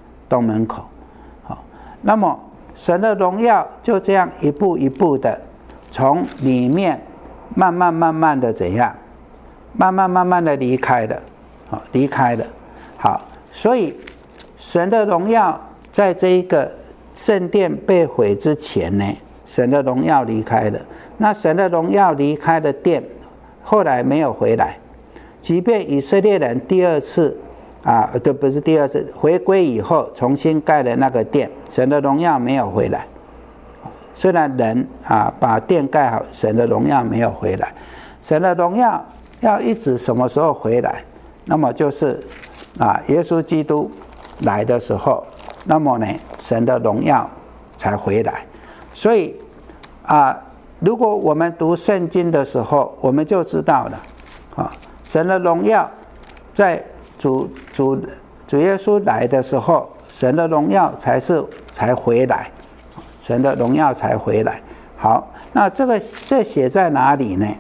好，那么神的荣耀就这样一步一步的从里面慢慢的怎样？慢慢的离开了。好，所以神的荣耀在这一个圣殿被毁之前呢，神的荣耀离开了。那神的荣耀离开了殿，后来没有回来。即便以色列人第二次不是第二次回归以后重新盖了那个殿，神的荣耀没有回来。虽然人把殿盖好，神的荣耀没有回来。神的荣耀要一直什么时候回来？那么就是耶稣基督来的时候，那么呢，神的荣耀才回来。所以如果我们读圣经的时候，我们就知道了神的荣耀在主耶稣来的时候，神的荣耀才回来，神的荣耀才回来。好，那这写在哪里呢？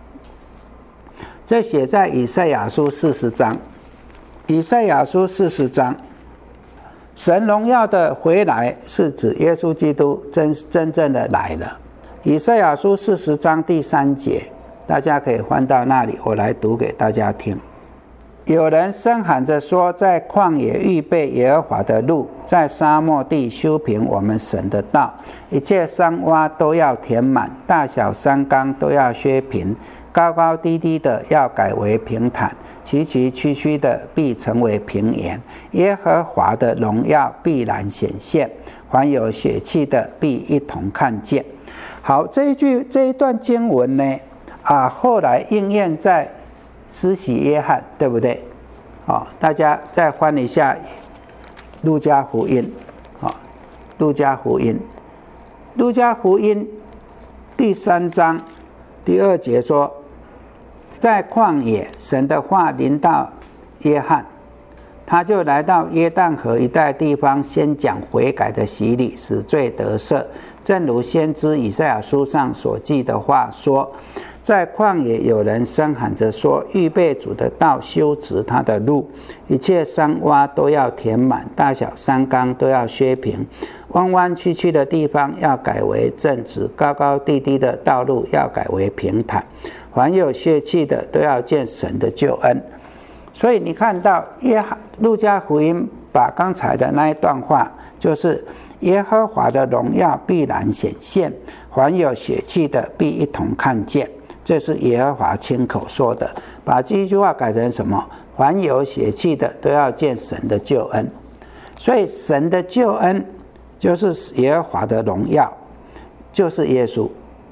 这写在以赛亚书40章。以赛亚书40章，神荣耀的回来是指耶稣基督真正的来了。以赛亚书40章第3节，大家可以翻到那里，我来读给大家听。有人声喊着说，在旷野预备耶和华的路，在沙漠地修平我们神的道。一切山洼都要填满，大小山冈都要削平，高高低低的要改为平坦，崎崎岖岖的必成为平原。耶和华的荣耀必然显现，凡有血气的必一同看见。好，这一段经文呢，后来应验在施洗约翰，对不对？大家再翻一下路加福音。路加福音第3章第2节说，在旷野，神的话临到约翰，他就来到约旦河一带地方，先讲悔改的洗礼，使罪得赦。正如先知以赛亚书上所记的话说，在旷野有人声喊着说，预备主的道，修直他的路。一切山洼都要填满，大小山冈都要削平，弯弯曲曲的地方要改为正直，高高低低的道路要改为平坦。凡有血气的都要见神的救恩。所以你看到路加福音把刚才的那一段话，就是耶和华的荣耀必然显现，凡有血气的必一同看见。这是耶和华亲口说的。把这一句话改成什么？凡有血气的都要见神的救恩。所以神的救恩就是耶和华的荣耀，就是耶稣。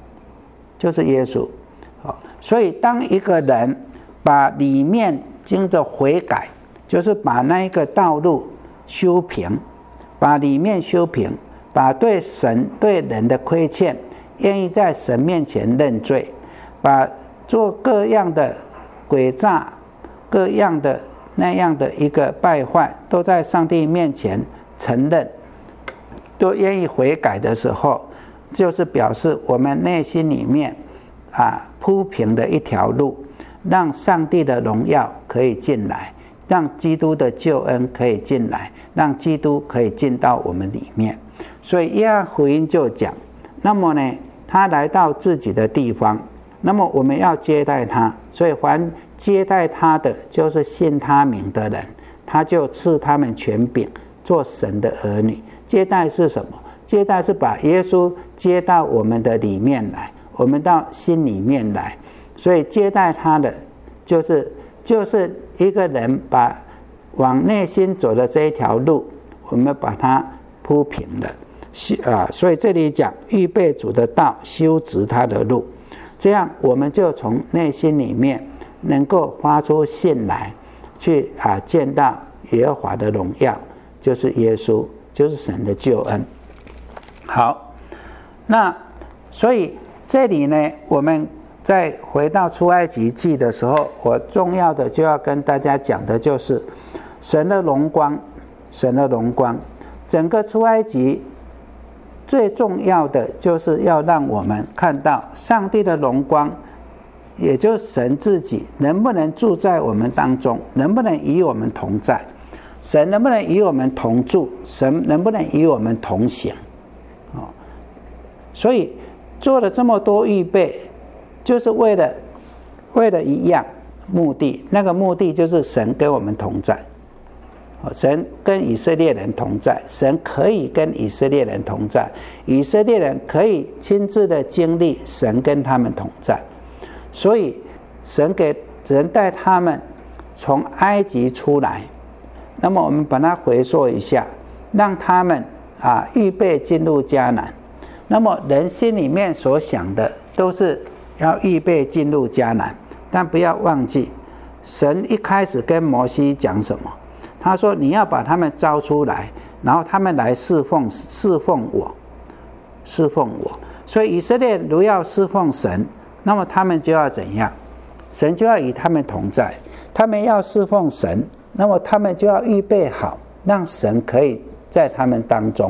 所以当一个人把里面经着悔改，就是把那一个道路修平，把里面修平，把对神对人的亏欠愿意在神面前认罪，把做各样的诡诈，各样的那样的一个败坏都在上帝面前承认，都愿意悔改的时候，就是表示我们内心里面铺平的一条路，让上帝的荣耀可以进来，让基督的救恩可以进来，让基督可以进到我们里面。所以约翰福音就讲，那么呢，他来到自己的地方，那么我们要接待他，所以凡接待他的，就是信他名的人，他就赐他们权柄，做神的儿女。接待是什么？接待是把耶稣接到我们的里面来，我们到心里面来。所以接待他的就是一个人把往内心走的这一条路，我们把它铺平了。所以这里讲预备主的道，修直他的路，这样我们就从内心里面能够发出信来，去见到耶和华的荣耀，就是耶稣，就是神的救恩。好，那所以这里呢，我们再回到出埃及记的时候，我重要的就要跟大家讲的就是神的荣光。整个出埃及最重要的就是要让我们看到上帝的荣光，也就是神自己能不能住在我们当中，能不能与我们同在，神能不能与我们同住，神能不能与我们同行。所以做了这么多预备，就是为了一样目的，那个目的就是神跟我们同在。神跟以色列人同在，神可以跟以色列人同在，以色列人可以亲自的经历神跟他们同在。所以神带他们从埃及出来，那么我们把它回溯一下，让他们预备进入迦南。那么人心里面所想的都是要预备进入迦南，但不要忘记神一开始跟摩西讲什么，他说你要把他们招出来，然后他们来侍奉我。所以以色列如要侍奉神，那么他们就要怎样？神就要与他们同在。他们要侍奉神，那么他们就要预备好，让神可以在他们当中。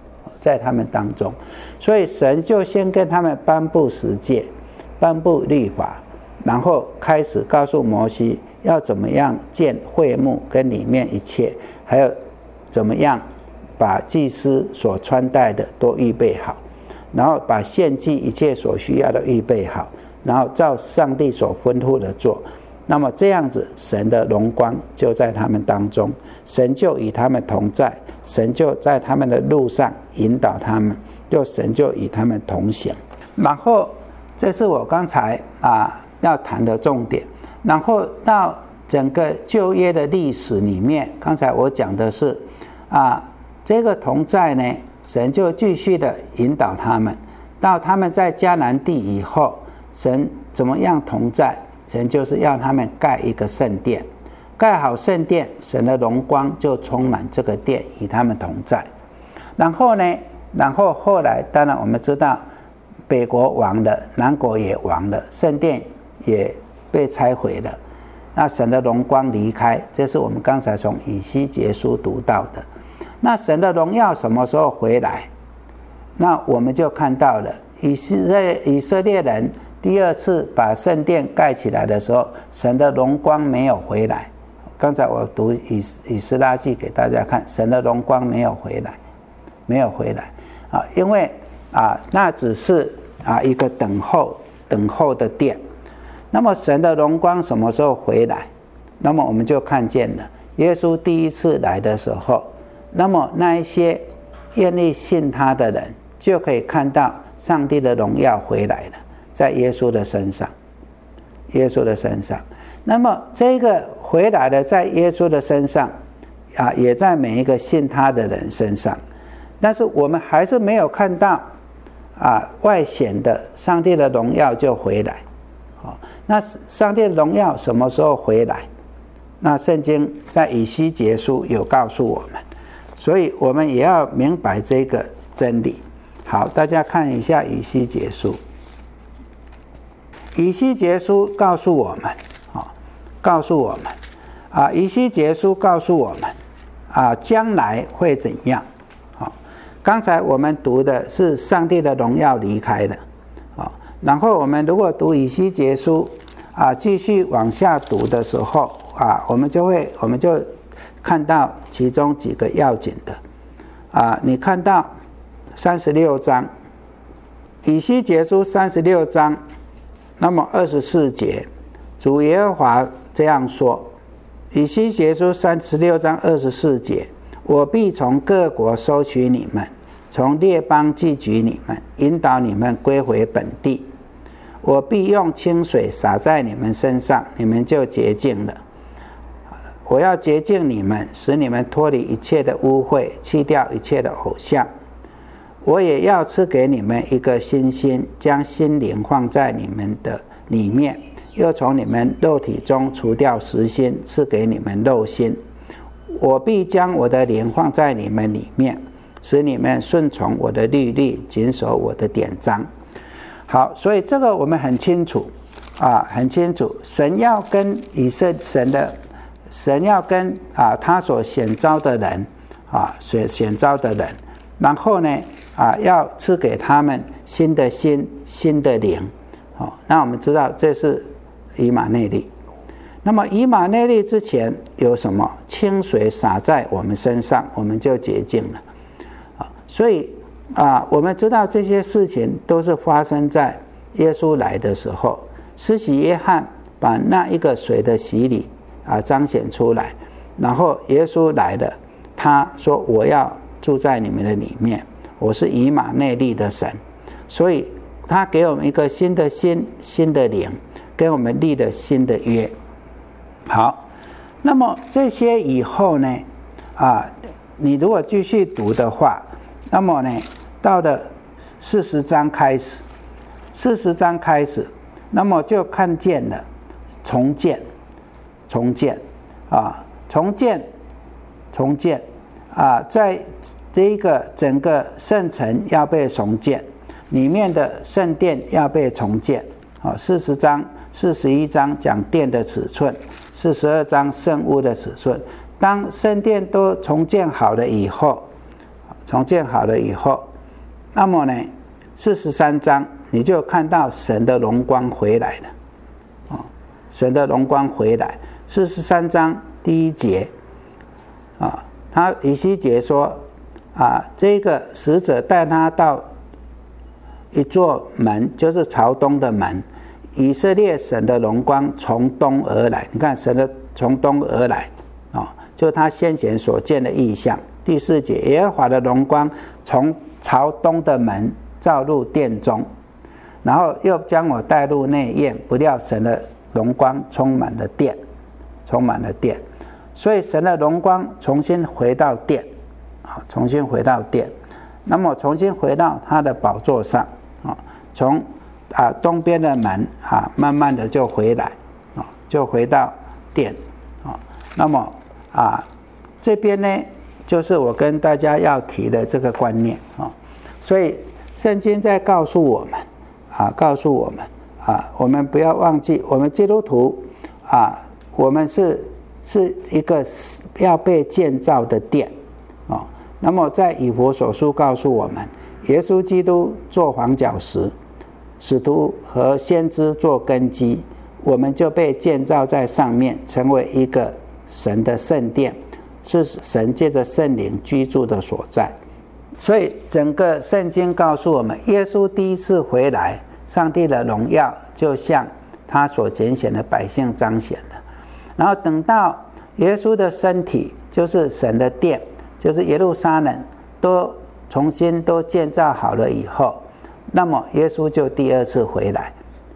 所以神就先跟他们颁布十诫，颁布律法，然后开始告诉摩西要怎么样建会幕跟里面一切，还有怎么样把祭司所穿戴的都预备好，然后把献祭一切所需要的预备好，然后照上帝所吩咐的做。那么这样子，神的荣光就在他们当中，神就与他们同在，神就在他们的路上引导他们，神就与他们同行。然后这是我刚才要谈的重点。然后到整个旧约的历史里面，刚才我讲的是这个同在呢，神就继续的引导他们，到他们在迦南地以后，神怎么样同在？神就是要他们盖一个圣殿，盖好圣殿，神的荣光就充满这个殿，与他们同在。然后后来当然我们知道北国亡了，南国也亡了，圣殿也被拆毁了，那神的荣光离开，这是我们刚才从以西结书读到的。那神的荣耀什么时候回来？那我们就看到了以色列人第二次把圣殿盖起来的时候，神的荣光没有回来。刚才我读以斯拉记给大家看，神的荣光没有回来，因为那只是一个等候的殿。那么神的荣光什么时候回来？那么我们就看见了，耶稣第一次来的时候，那么那一些愿意信他的人，就可以看到上帝的荣耀回来了。在耶稣的身上，那么这个回来的在耶稣的身上也在每一个信他的人身上。但是我们还是没有看到外显的上帝的荣耀就回来。那上帝的荣耀什么时候回来？那圣经在以西结书有告诉我们，所以我们也要明白这个真理。好，大家看一下以西结书。以西结书告诉我们，以西结书告诉我们，将来会怎样？刚才我们读的是上帝的荣耀离开了，然后我们如果读以西结书，继续往下读的时候，我们就看到其中几个要紧的，你看到36章，以西结书36章。那么24节，主耶和华这样说，以西结书36章24节，我必从各国收取你们，从列邦寄举你们，引导你们归回本地。我必用清水洒在你们身上，你们就洁净了。我要洁净你们，使你们脱离一切的污秽，弃掉一切的偶像。我也要赐给你们一个新心，将心灵放在你们的里面，又从你们肉体中除掉实心，赐给你们肉心。我必将我的灵放在你们里面，使你们顺从我的律例，谨守我的典章。好，所以这个我们很清楚，神要跟他所选召的人，然后呢， 要赐给他们新的心、新的灵。那我们知道这是以马内利。那么以马内利之前有什么？清水洒在我们身上，我们就洁净了。所以我们知道这些事情都是发生在耶稣来的时候。施洗约翰把那一个水的洗礼彰显出来，然后耶稣来了，他说我要住在你们的里面，我是以马内利的神，所以他给我们一个新的心、新的灵，跟我们立了新的约。好，那么这些以后呢你如果继续读的话，那么呢到了40章开始，40章开始，那么就看见了重建在这个整个圣城要被重建，里面的圣殿要被重建。40章、41章讲殿的尺寸，42章圣屋的尺寸。当圣殿都重建好了以后，那么呢43章你就看到神的荣光回来了。神的荣光回来。43章第1节他以西结说这个使者带他到一座门，就是朝东的门，以色列神的荣光从东而来。你看神的从东而来就是他先前所见的异象。第4节，耶和华的荣光从朝东的门照入殿中，然后又将我带入内院，不料神的荣光充满了殿。所以神的荣光重新回到殿，那么重新回到他的宝座上，从东边的门慢慢的就回来，就回到殿。那么这边呢就是我跟大家要提的这个观念。所以圣经在告诉我们我们不要忘记，我们基督徒我们是一个要被建造的殿。那么在以弗所书告诉我们，耶稣基督做房角石，使徒和先知做根基，我们就被建造在上面，成为一个神的圣殿，是神借着圣灵居住的所在。所以整个圣经告诉我们，耶稣第一次回来，上帝的荣耀就向他所拣选的百姓彰显了。然后等到耶稣的身体，就是神的殿，就是耶路撒冷，都重新都建造好了以后，那么耶稣就第二次回来。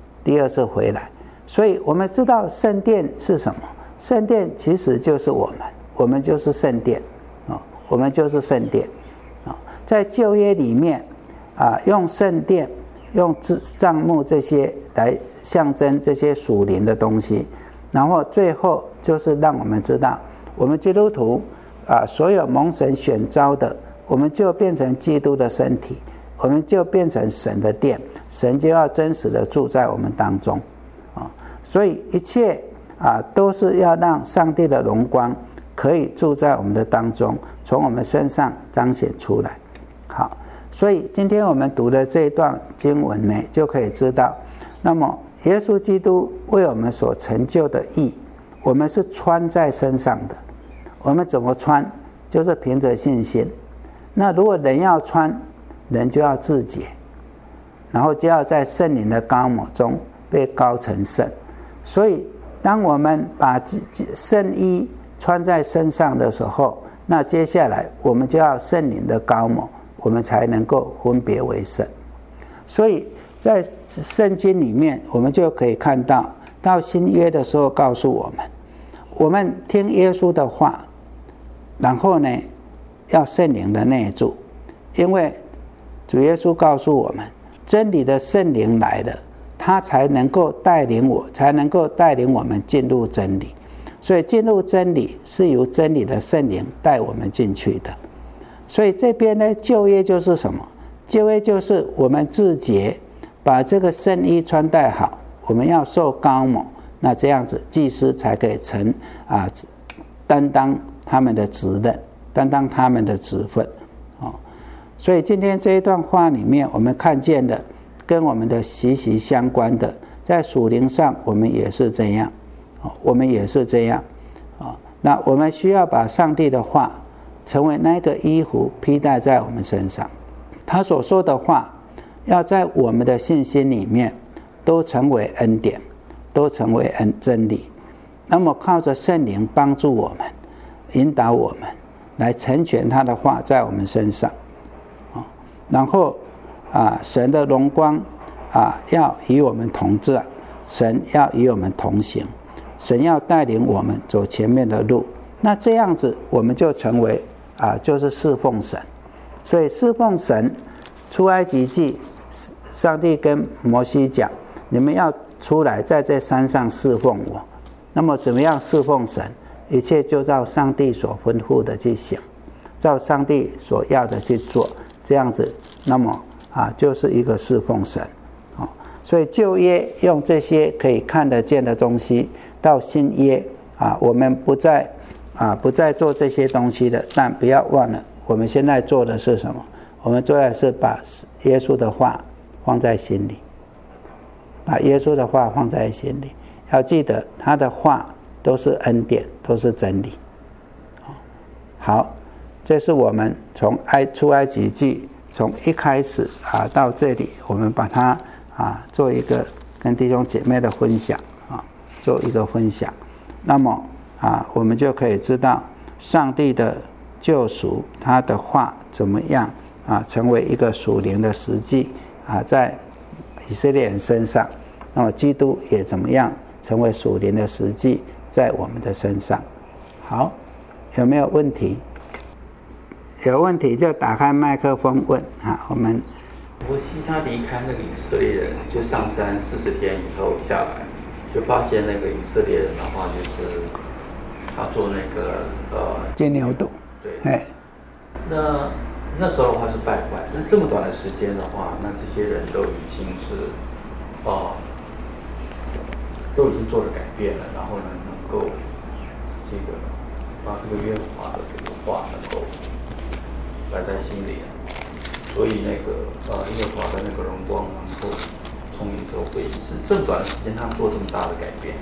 所以我们知道圣殿是什么？圣殿其实就是我们就是圣殿，我们就是圣殿。在旧约里面用圣殿、用帐幕这些来象征这些属灵的东西，然后最后就是让我们知道，我们基督徒所有蒙神选召的，我们就变成基督的身体，我们就变成神的殿，神就要真实的住在我们当中。所以一切都是要让上帝的荣光可以住在我们的当中，从我们身上彰显出来。好，所以今天我们读的这一段经文呢，就可以知道，那么耶稣基督为我们所成就的义，我们是穿在身上的。我们怎么穿？就是凭着信心。那如果人要穿，人就要自洁，然后就要在圣灵的膏抹中被膏成圣。所以当我们把圣衣穿在身上的时候，那接下来我们就要圣灵的膏抹，我们才能够分别为圣。所以在圣经里面，我们就可以看到，到新约的时候告诉我们听耶稣的话，然后呢要圣灵的内住。因为主耶稣告诉我们，真理的圣灵来了，他才能够带领我们进入真理。所以进入真理是由真理的圣灵带我们进去的。所以这边呢，旧约就是什么？旧约就是我们自洁，把这个圣衣穿戴好，我们要受膏抹，那这样子祭司才可以担当他们的职任，担当他们的职分。 所以今天这一段话里面，我们看见的跟我们的息息相关的，在属灵上我们也是这样，我们也是这样。那我们需要把上帝的话成为那个衣服披戴在我们身上，他所说的话要在我们的信心里面都成为恩典，都成为真理。那么靠着圣灵帮助我们，引导我们来成全他的话在我们身上。然后神的荣光要与我们同在，神要与我们同行，神要带领我们走前面的路。那这样子我们就成为就是侍奉神。所以侍奉神，出埃及记上帝跟摩西讲，你们要出来在这山上侍奉我。那么怎么样侍奉神？一切就照上帝所吩咐的去行，照上帝所要的去做，这样子那么就是一个侍奉神。所以旧约用这些可以看得见的东西，到新约我们不再做这些东西的。但不要忘了，我们现在做的是什么？我们做的是把耶稣的话放在心里，把耶稣的话放在心里。要记得他的话都是恩典，都是真理。好，这是我们从出埃及记从一开始到这里，我们把它做一个跟弟兄姐妹的分享做一个分享。那么我们就可以知道上帝的救赎，他的话怎么样成为一个属灵的实际在以色列人身上。那么基督也怎么样成为属灵的实际在我们的身上。好，有没有问题？有问题就打开麦克风问我们摩西他离开那个以色列人，就上山40天以后下来，就发现那个以色列人的话，就是他做那个金牛犊。 对。那时候的话是败坏。那这么短的时间的话，那这些人都已经是都已经做了改变了，然后呢，能够这个把这个耶和华的这个话能够摆在心里，所以那个耶和华的那个荣光能够从宇宙会是这么短的时间，他们做这么大的改变。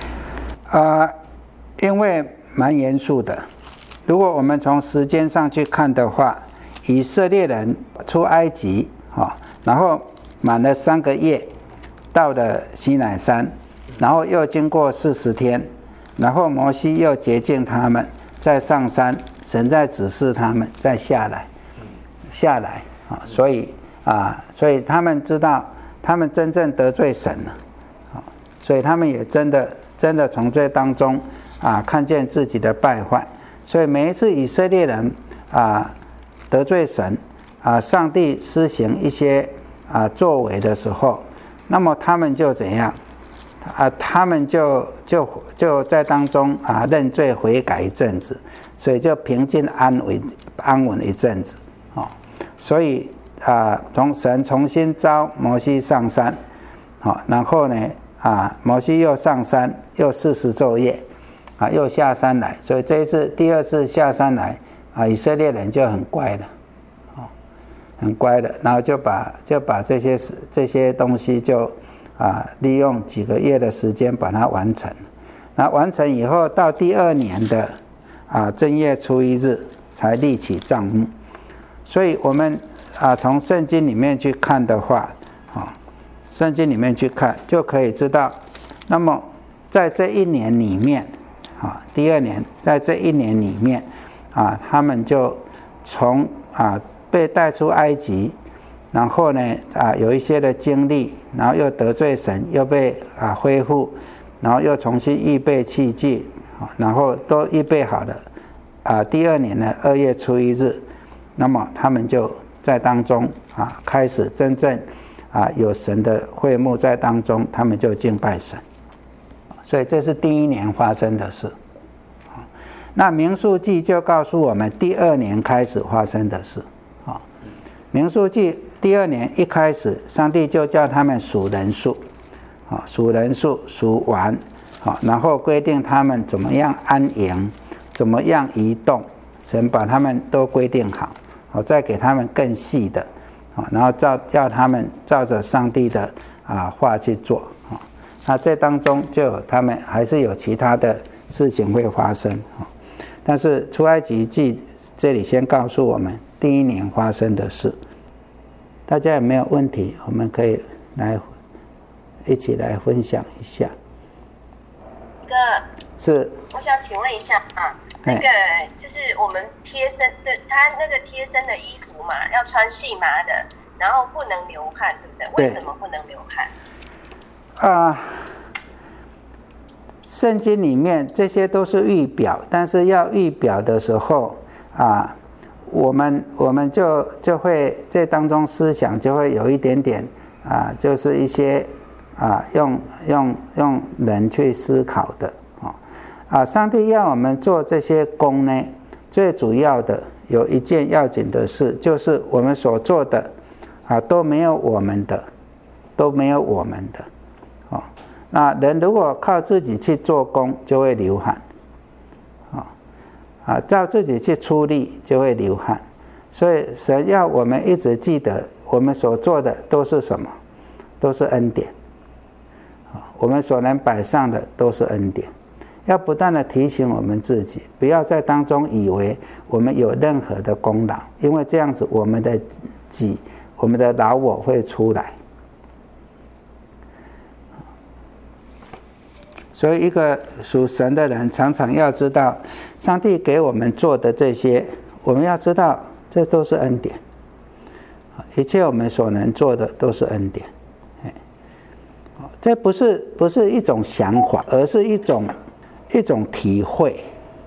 因为蛮严肃的。如果我们从时间上去看的话，以色列人出埃及然后满了3个月，到了西乃山，然后又经过40天，然后摩西又洁净他们，再上山，神再指示他们再下来，所以他们知道他们真正得罪神了，所以他们也真的从这当中看见自己的败坏。所以每一次以色列人得罪神上帝施行一些作为的时候，那么他们就怎样他们就在当中认罪悔改一阵子，所以就平静安稳一阵子所以神重新召摩西上山然后呢摩西又上山又40昼夜又下山来，所以这一次第2次下山来以色列人就很乖了很乖的，然后就把这些东西就利用几个月的时间把它完成。那完成以后，到第2年的正月初1日才立起帐幕。所以我们从圣经里面去看的话圣经里面去看就可以知道，那么在这1年里面第2年在这1年里面他们就从被带出埃及，然后呢有一些的经历，然后又得罪神，又被恢复，然后又重新预备器具然后都预备好了第2年的2月初1日，那么他们就在当中开始真正有神的会幕在当中，他们就敬拜神。所以这是第1年发生的事。那民数记就告诉我们第2年开始发生的事。民数记第2年一开始，上帝就叫他们数人数数人数数完然后规定他们怎么样安营，怎么样移动，神把他们都规定好， 再给他们更细的，然后要他们照着上帝的话去做，那这当中就有他们还是有其他的事情会发生，但是出埃及记这里先告诉我们第一年发生的事。大家有没有问题？我们可以一起来分享一下。 哥， 是， 我想请问一下那个就是我们贴身的，他那个贴身的衣服嘛，要穿细麻的，然后不能流汗，对不对？为什么不能流汗？ 圣经里面这些都是预表，但是要预表的时候我们就会这当中思想就会有一点点就是一些用人去思考的上帝要我们做这些工呢，最主要的有一件要紧的事，就是我们所做的都没有我们的，那人如果靠自己去做工，就会流汗照自己去出力就会流汗。所以神要我们一直记得，我们所做的都是什么？都是恩典我们所能摆上的都是恩典，要不断的提醒我们自己，不要在当中以为我们有任何的功劳，因为这样子我们的老我会出来。所以一个属神的人常常要知道，上帝给我们做的这些，我们要知道这都是恩典，一切我们所能做的都是恩典。这不是一种想法，而是一种体会，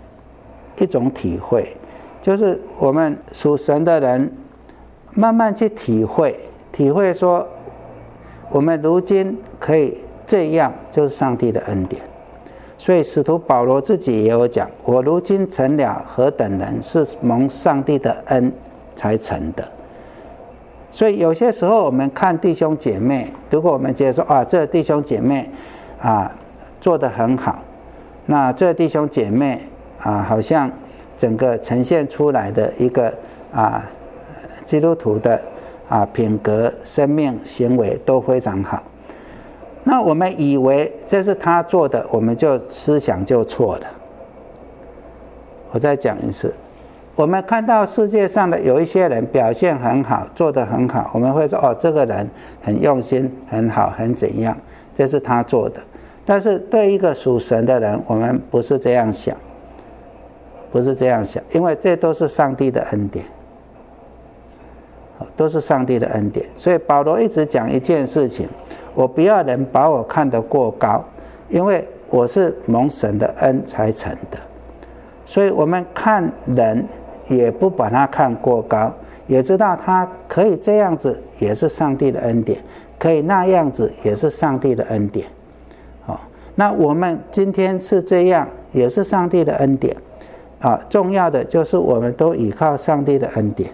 就是我们属神的人慢慢去体会说，我们如今可以这样，就是上帝的恩典。所以使徒保罗自己也有讲，我如今成了何等人，是蒙上帝的恩才成的。所以有些时候我们看弟兄姐妹，如果我们觉得说这个弟兄姐妹做得很好，那这个弟兄姐妹好像整个呈现出来的一个基督徒的品格、生命、行为都非常好，那我们以为这是他做的，我们就思想就错了。我再讲一次，我们看到世界上的有一些人表现很好，做得很好，我们会说这个人很用心，很好，很怎样，这是他做的。但是对一个属神的人，我们不是这样想，因为这都是上帝的恩典，都是上帝的恩典。所以保罗一直讲一件事情，我不要人把我看得过高，因为我是蒙神的恩才成的。所以我们看人也不把他看过高，也知道他可以这样子也是上帝的恩典，可以那样子也是上帝的恩典。那我们今天是这样也是上帝的恩典重要的就是我们都依靠上帝的恩典，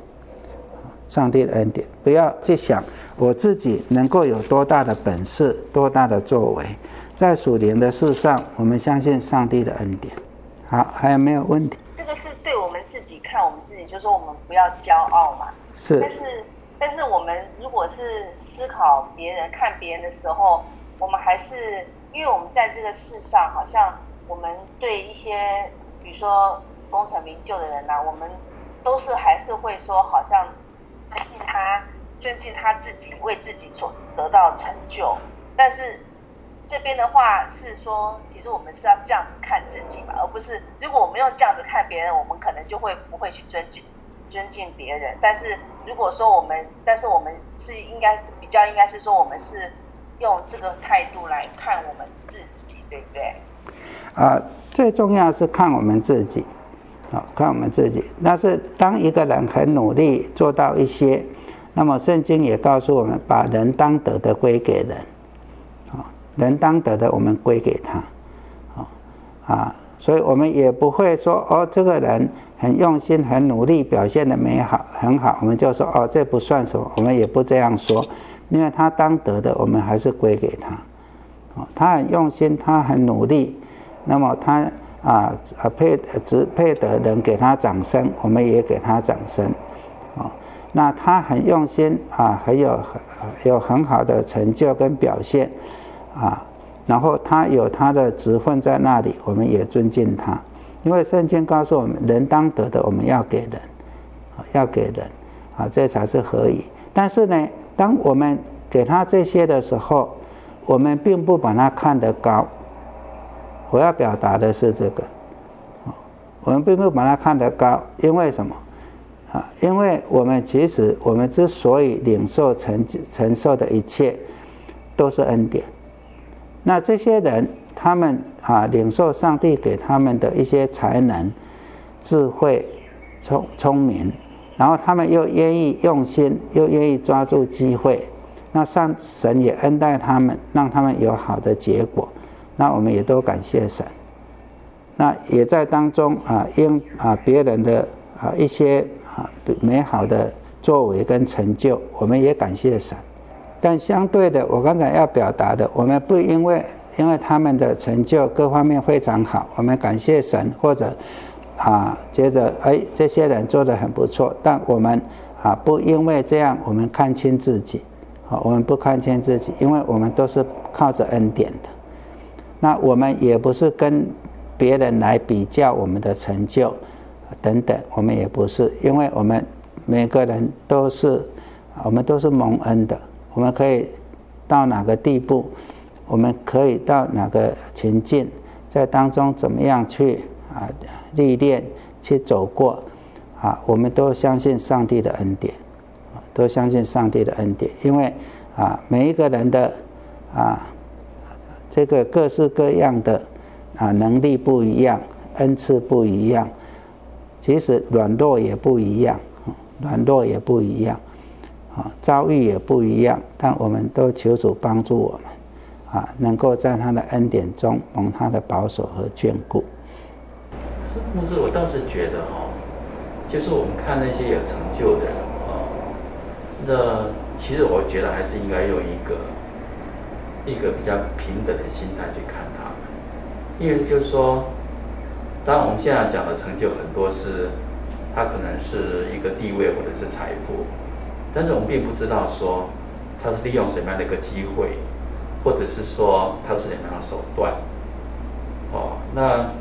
不要去想我自己能够有多大的本事，多大的作为。在属灵的事上，我们相信上帝的恩典。好，还有没有问题？ 这个是对我们自己看我们自己，就是说我们不要骄傲嘛。 是。 但是我们如果是思考别人、看别人的时候，我们还是因为我们在这个世上，好像我们对一些比如说功成名就的人我们都是还是会说，好像尊敬他自己，为自己所得到成就。但是这边的话是说，其实我们是要这样子看自己嘛，而不是如果我们用这样子看别人，我们可能就会不会去尊敬别人。但是如果说我们是应该是说，我们是用这个态度来看我们自己，对不对？ 最重要是看我们自己，看我们自己。但是当一个人很努力做到一些，那么圣经也告诉我们，把人当得的归给人，人当得的我们归给他，所以我们也不会说这个人很用心很努力，表现得很好，我们就说这不算什么，我们也不这样说，因为他当得的我们还是归给他。他很用心，他很努力，那么他配得人给他掌声，我们也给他掌声。 那他很用心啊，有很好的成就跟表现啊，然后他有他的职分在那里，我们也尊敬他，因为圣经告诉我们，人当得的我们要给人，要给人啊，这才是合宜。但是呢，当我们给他这些的时候，我们并不把他看得高。我要表达的是这个，我们并不把它看得高，因为什么？因为我们其实我们之所以领受承受的一切，都是恩典。那这些人，他们领受上帝给他们的一些才能、智慧、聪明，然后他们又愿意用心，又愿意抓住机会，那神也恩待他们，让他们有好的结果。那我们也都感谢神。那也在当中因别人的一些美好的作为跟成就，我们也感谢神。但相对的，我刚才要表达的，我们不因为他们的成就各方面非常好，我们感谢神，或者觉得这些人做得很不错，但我们不因为这样我们看轻自己，我们不看轻自己，因为我们都是靠着恩典的。那我们也不是跟别人来比较我们的成就等等，我们也不是，因为我们每个人我们都是蒙恩的，我们可以到哪个地步，我们可以到哪个情境，在当中怎么样去历练，去走过我们都相信上帝的恩典，都相信上帝的恩典，因为每一个人的这个各式各样的能力不一样，恩赐不一样，其实软弱也不一样，遭遇也不一样，但我们都求主帮助我们能够在他的恩典中蒙他的保守和眷顾。 牧师，我倒是觉得就是我们看那些有成就的人那其实我觉得还是应该用一个比较平等的心态去看他们，因为就是说，当然我们现在讲的成就很多是，他可能是一个地位或者是财富，但是我们并不知道说他是利用什么样的一个机会，或者是说他是什么样的手段，那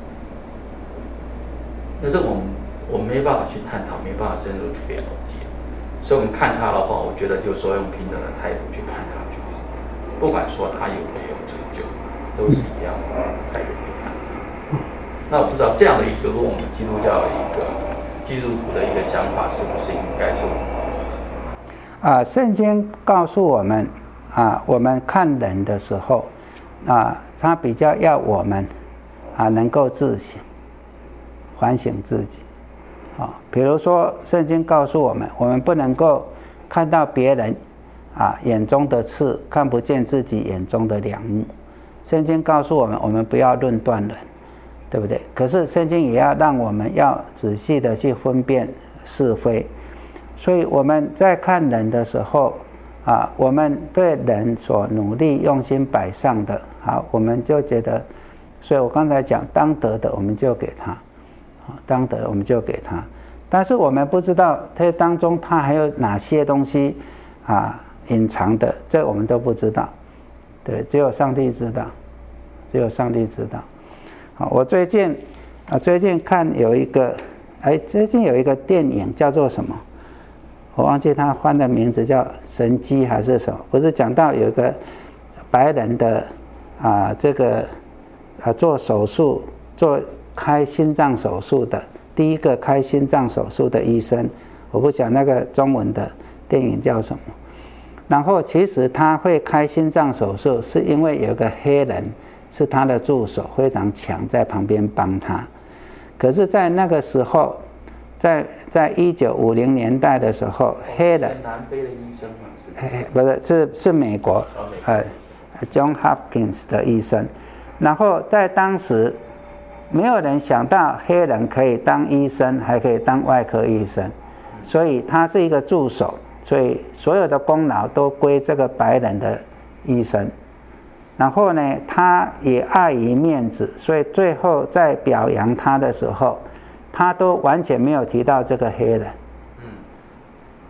是我们没办法去探讨，没办法深入去了解，所以我们看他的话，我觉得就是说用平等的态度去看他就好，不管说他有没有成就，都是一样的态度去看他。那我不知道这样的一个，如果我们基督教的一个基督徒的一个想法，是不是应该是吻合的？ 圣经告诉我们我们看人的时候他比较要我们能够自省，反省自己。比如说圣经告诉我们，我们不能够看到别人眼中的刺，看不见自己眼中的梁木。圣经告诉我们，我们不要论断人，对不对？可是圣经也要让我们要仔细的去分辨是非。所以我们在看人的时候我们对人所努力用心摆上的我们就觉得，所以我刚才讲当得的我们就给他，当得的我们就给他，但是我们不知道这当中他还有哪些东西隐藏的，这我们都不知道，对，只有上帝知道，只有上帝知道。我最近看有一个最近有一个电影叫做什么，我忘记他换的名字叫神机还是什么，不是讲到有一个白人的这个做手术，开心脏手术的第一个开心脏手术的医生，我不讲那个中文的电影叫什么。然后其实他会开心脏手术是因为有个黑人是他的助手，非常强，在旁边帮他。可是在那个时候，在1950年代的时候，黑人南非的医生吗？ 不是，是美国John Hopkins 的医生。然后在当时没有人想到黑人可以当医生，还可以当外科医生，所以他是一个助手，所以所有的功劳都归这个白人的医生。然后呢，他也碍于面子，所以最后在表扬他的时候，他都完全没有提到这个黑人。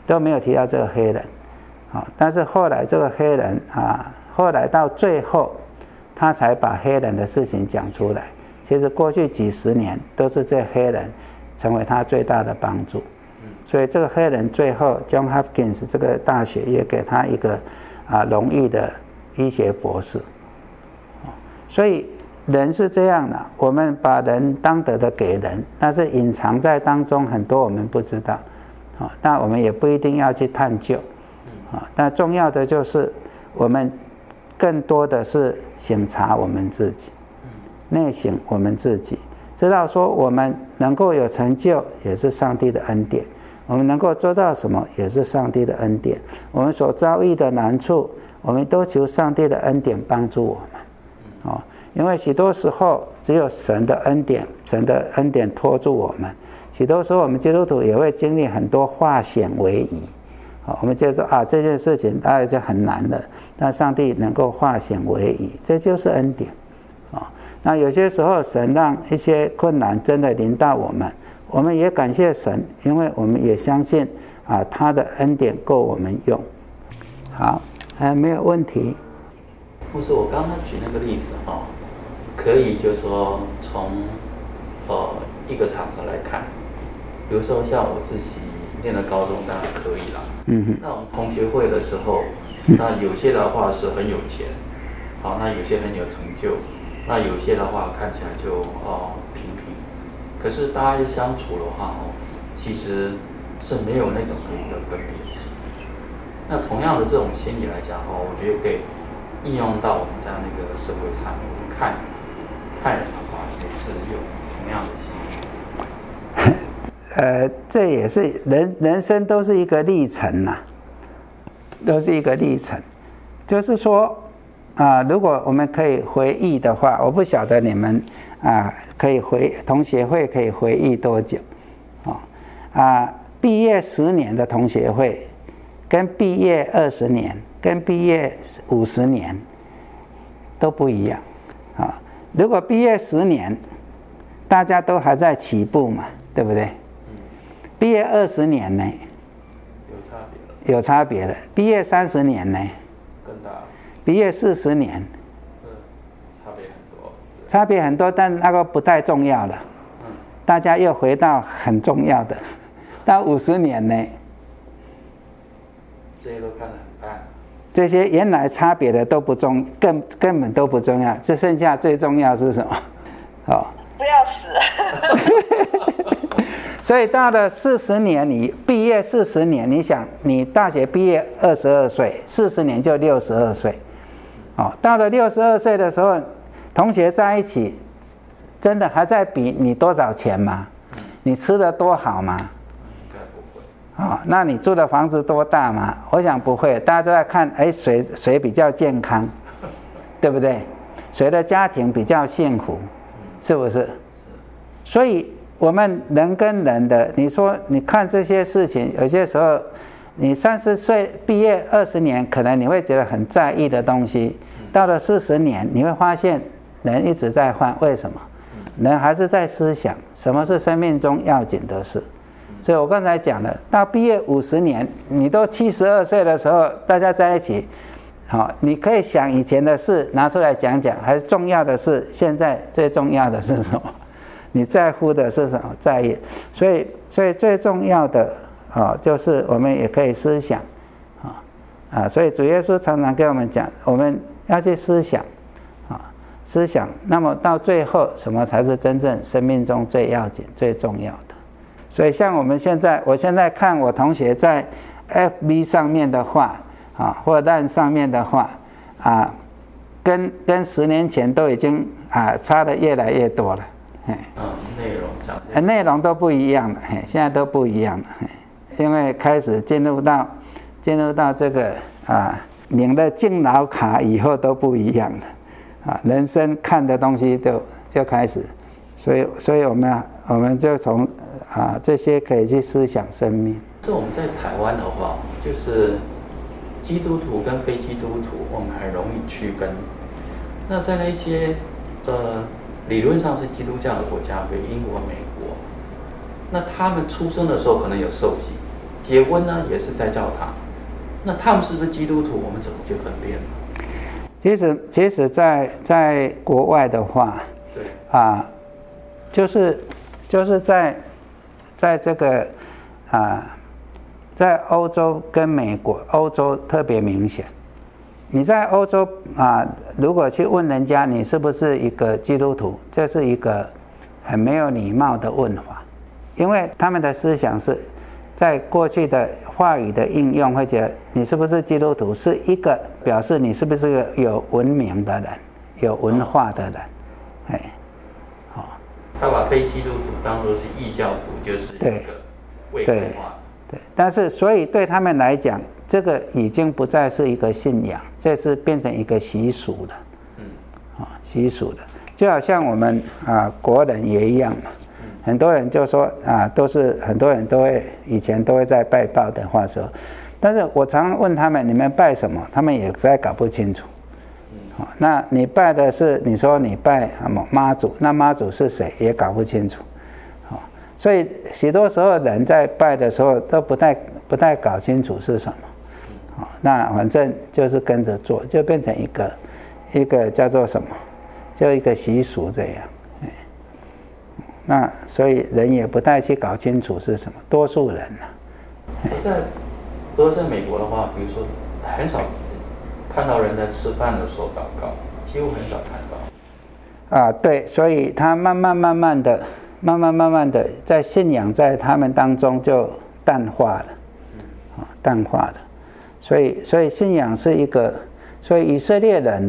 都没有提到这个黑人。但是后来这个黑人后来到最后，他才把黑人的事情讲出来。其实过去几十年都是这黑人成为他最大的帮助。所以这个黑人最后 John Hopkins 这个大学也给他一个荣誉的医学博士。所以人是这样的，我们把人当得的给人，但是隐藏在当中很多我们不知道，但我们也不一定要去探究。但重要的就是我们更多的是省察我们自己，内省我们自己，知道说我们能够有成就也是上帝的恩典，我们能够做到什么也是上帝的恩典，我们所遭遇的难处，我们都求上帝的恩典帮助我们。因为许多时候只有神的恩典拖住我们，许多时候我们基督徒也会经历很多化险为夷。我们觉得这件事情大概就很难了，但上帝能够化险为夷，这就是恩典。那有些时候神让一些困难真的临到我们，我们也感谢神，因为我们也相信他的恩典够我们用。好，还有没有问题？ 牧师，我刚刚举那个例子可以就是说从一个场合来看，比如说像我自己念的高中当然可以啦。那我们同学会的时候，那有些的话是很有钱，那有些很有成就，那有些的话看起来就平平。可是大家一相处的话其实是没有那种一个分别心。那同样的这种心理来讲我觉得可以应用到我们在那个社会上，我们看人的话也是有同样的心理。 这也是人生都是一个历程都是一个历程。就是说如果我们可以回忆的话，我不晓得你们可以同学会可以回忆多久毕业10年的同学会跟毕业20年跟毕业50年都不一样如果毕业10年大家都还在起步嘛，对不对？毕业20年呢？有差别了。毕业30年呢？ 更大。 毕业40年？ 差别很多。 差别很多，但那个不太重要了。大家又回到很重要的。到50年呢？ 这些都看得很淡。 这些原来差别的都不根本都不重要，这剩下最重要是什么？ 不要死。 所以到了40年，你毕业40年，你想你大学毕业22岁，40年就62岁。到了62岁的时候，同学在一起，真的还在比你多少钱吗？你吃得多好吗？那你住的房子多大吗？我想不会，大家都在看，谁比较健康，对不对？谁的家庭比较幸福，是不是？所以我们人跟人的，你说你看这些事情，有些时候你30岁毕业20年，可能你会觉得很在意的东西，到了40年，你会发现人一直在换，为什么？人还是在思想什么是生命中要紧的事。所以我刚才讲了，到毕业50年，你都72岁的时候，大家在一起，你可以想以前的事拿出来讲讲，还是重要的事，现在最重要的是什么？你在乎的是什么？在意。所以最重要的就是我们也可以思想所以主耶稣常常跟我们讲，我们要去思想思想。那么到最后，什么才是真正生命中最要紧、最重要的？所以像我现在看我同学在 FB 上面的话或 LINE 上面的话跟10年前都已经差的越来越多了。内容都不一样了，现在都不一样了，因为开始进入到这个领了敬老卡以后都不一样了人生看的东西就开始，所以我们就从这些可以去思想生命。 这我们在台湾的话，就是基督徒跟非基督徒，我们很容易区分。那在那些理论上是基督教的国家，比如英国、美国，那他们出生的时候可能有受洗， 结婚呢也是在教堂，那他们是不是基督徒？我们怎么去分辨呢？ 其实在国外的话， 对啊，就是在这个在欧洲跟美国，欧洲特别明显。你在欧洲如果去问人家你是不是一个基督徒，这是一个很没有礼貌的问法，因为他们的思想是在过去的话语的应用，会觉得你是不是基督徒是一个表示你是不是个有文明的人、有文化的人， 他把非基督徒当作是异教徒，就是一个未文化。 对，但是所以对他们来讲，这个已经不再是一个信仰，这是变成一个习俗了。习俗的，就好像我们国人也一样嘛。很多人就说都是很多人都会以前都会在拜报的话说，但是我常常问他们，你们拜什么？他们也实在搞不清楚。那你拜的是你说你拜妈祖，那妈祖是谁也搞不清楚。所以许多时候人在拜的时候都不太搞清楚是什么，那反正就是跟着做，就变成一个叫做什么，就一个习俗这样。那所以人也不太去搞清楚是什么，多数人如果在美国的话，比如说很少看到人在吃饭的时候祷告，几乎很少看到。 对，所以他慢慢的，在信仰在他们当中就淡化了，所以信仰是一个，所以以色列人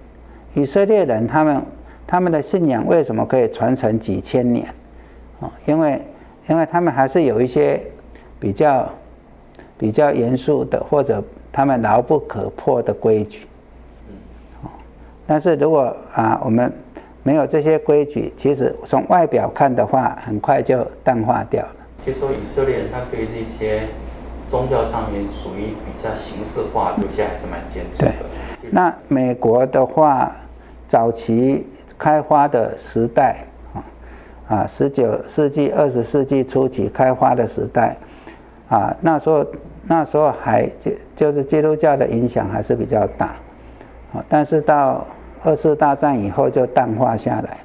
他们的信仰为什么可以传承几千年？因为他们还是有一些比较严肃的，或者他们牢不可破的规矩。但是如果我们没有这些规矩，其实从外表看的话，很快就淡化掉了。 其实说以色列人他对那些宗教上面属于比较形式化，有些还是蛮坚持的。 对，那美国的话，早期开花的时代19世纪、20世纪初期开花的时代那时候还就是基督教的影响还是比较大，但是到2次大战以后就淡化下来，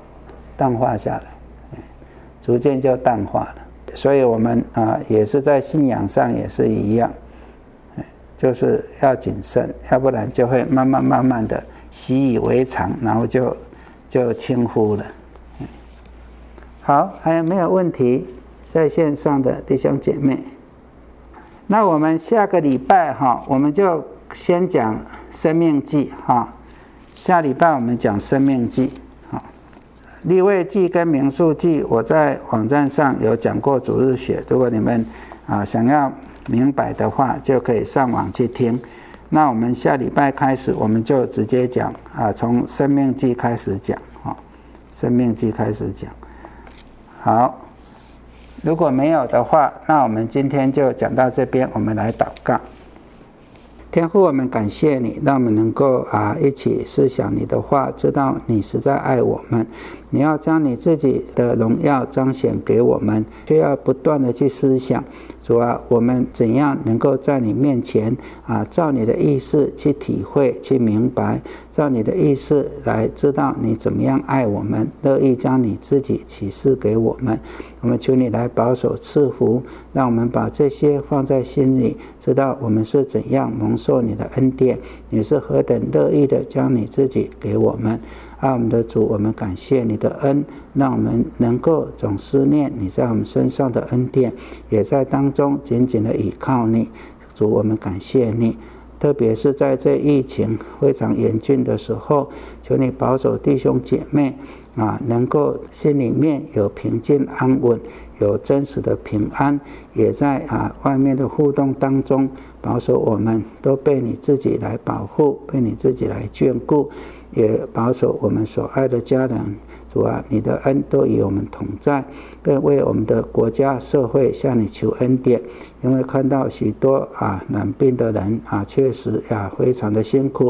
逐渐就淡化了。所以我们也是在信仰上也是一样，就是要谨慎，要不然就会慢慢的习以为常，然后就轻忽了。好，还有没有问题？在线上的弟兄姐妹，那我们下个礼拜我们就先讲生命记下礼拜我们讲生命记利未记跟民数记，我在网站上有讲过主日学，如果你们想要明白的话，就可以上网去听。那我们下礼拜开始，我们就直接讲从生命记开始讲生命记开始讲。好，如果没有的话，那我们今天就讲到这边，我们来祷告。天父，我们感谢你，让我们能够一起思想你的话，知道你实在爱我们，你要将你自己的荣耀彰显给我们，却要不断的去思想主我们怎样能够在你面前照你的意思去体会去明白，照你的意思来知道你怎么样爱我们，乐意将你自己启示给我们。我们求你来保守赐福，让我们把这些放在心里，知道我们是怎样蒙受你的恩典，你是何等乐意的将你自己给我们。我们的主，我们感谢你的恩，让我们能够总思念你在我们身上的恩典，也在当中紧紧的倚靠你。主，我们感谢你，特别是在这疫情非常严峻的时候，求你保守弟兄姐妹能够心里面有平静安稳，有真实的平安，也在外面的互动当中保守我们都被你自己来保护，被你自己来眷顾，也保守我们所爱的家人。主你的恩都与我们同在，更为我们的国家社会向你求恩典，因为看到许多染病的人确实非常的辛苦，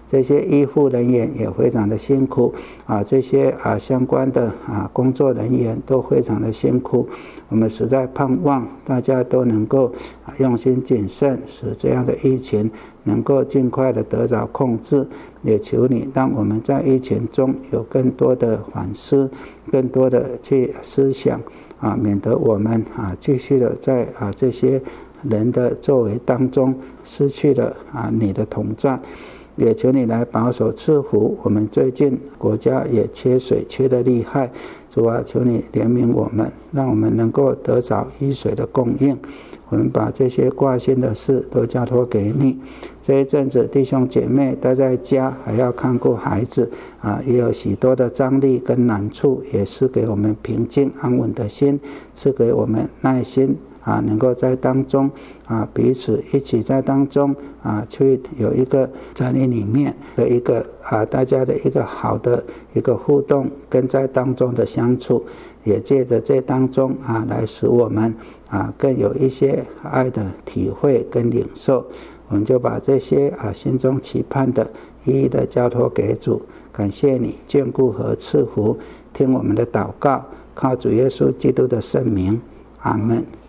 这些医护人员也非常的辛苦这些相关的工作人员都非常的辛苦。我们实在盼望大家都能够用心谨慎，使这样的疫情能够尽快的得到控制。也求你让我们在疫情中有更多的反思，更多的去思想免得我们继续的在这些人的作为当中失去了你的同在。也求你来保守赐福，我们最近国家也缺水缺得厉害，主求你怜悯我们，让我们能够得着雨水的供应。我们把这些挂心的事都交托给你。这一阵子弟兄姐妹待在家，还要看顾孩子也有许多的张力跟难处，也是给我们平静安稳的心，赐给我们耐心能够在当中彼此一起在当中去有一个在你里面的一个大家的一个好的一个互动，跟在当中的相处，也借着这当中来使我们更有一些爱的体会跟领受。我们就把这些心中期盼的一一的交托给主，感谢你眷顾和赐福，听我们的祷告，靠主耶稣基督的圣名，阿们。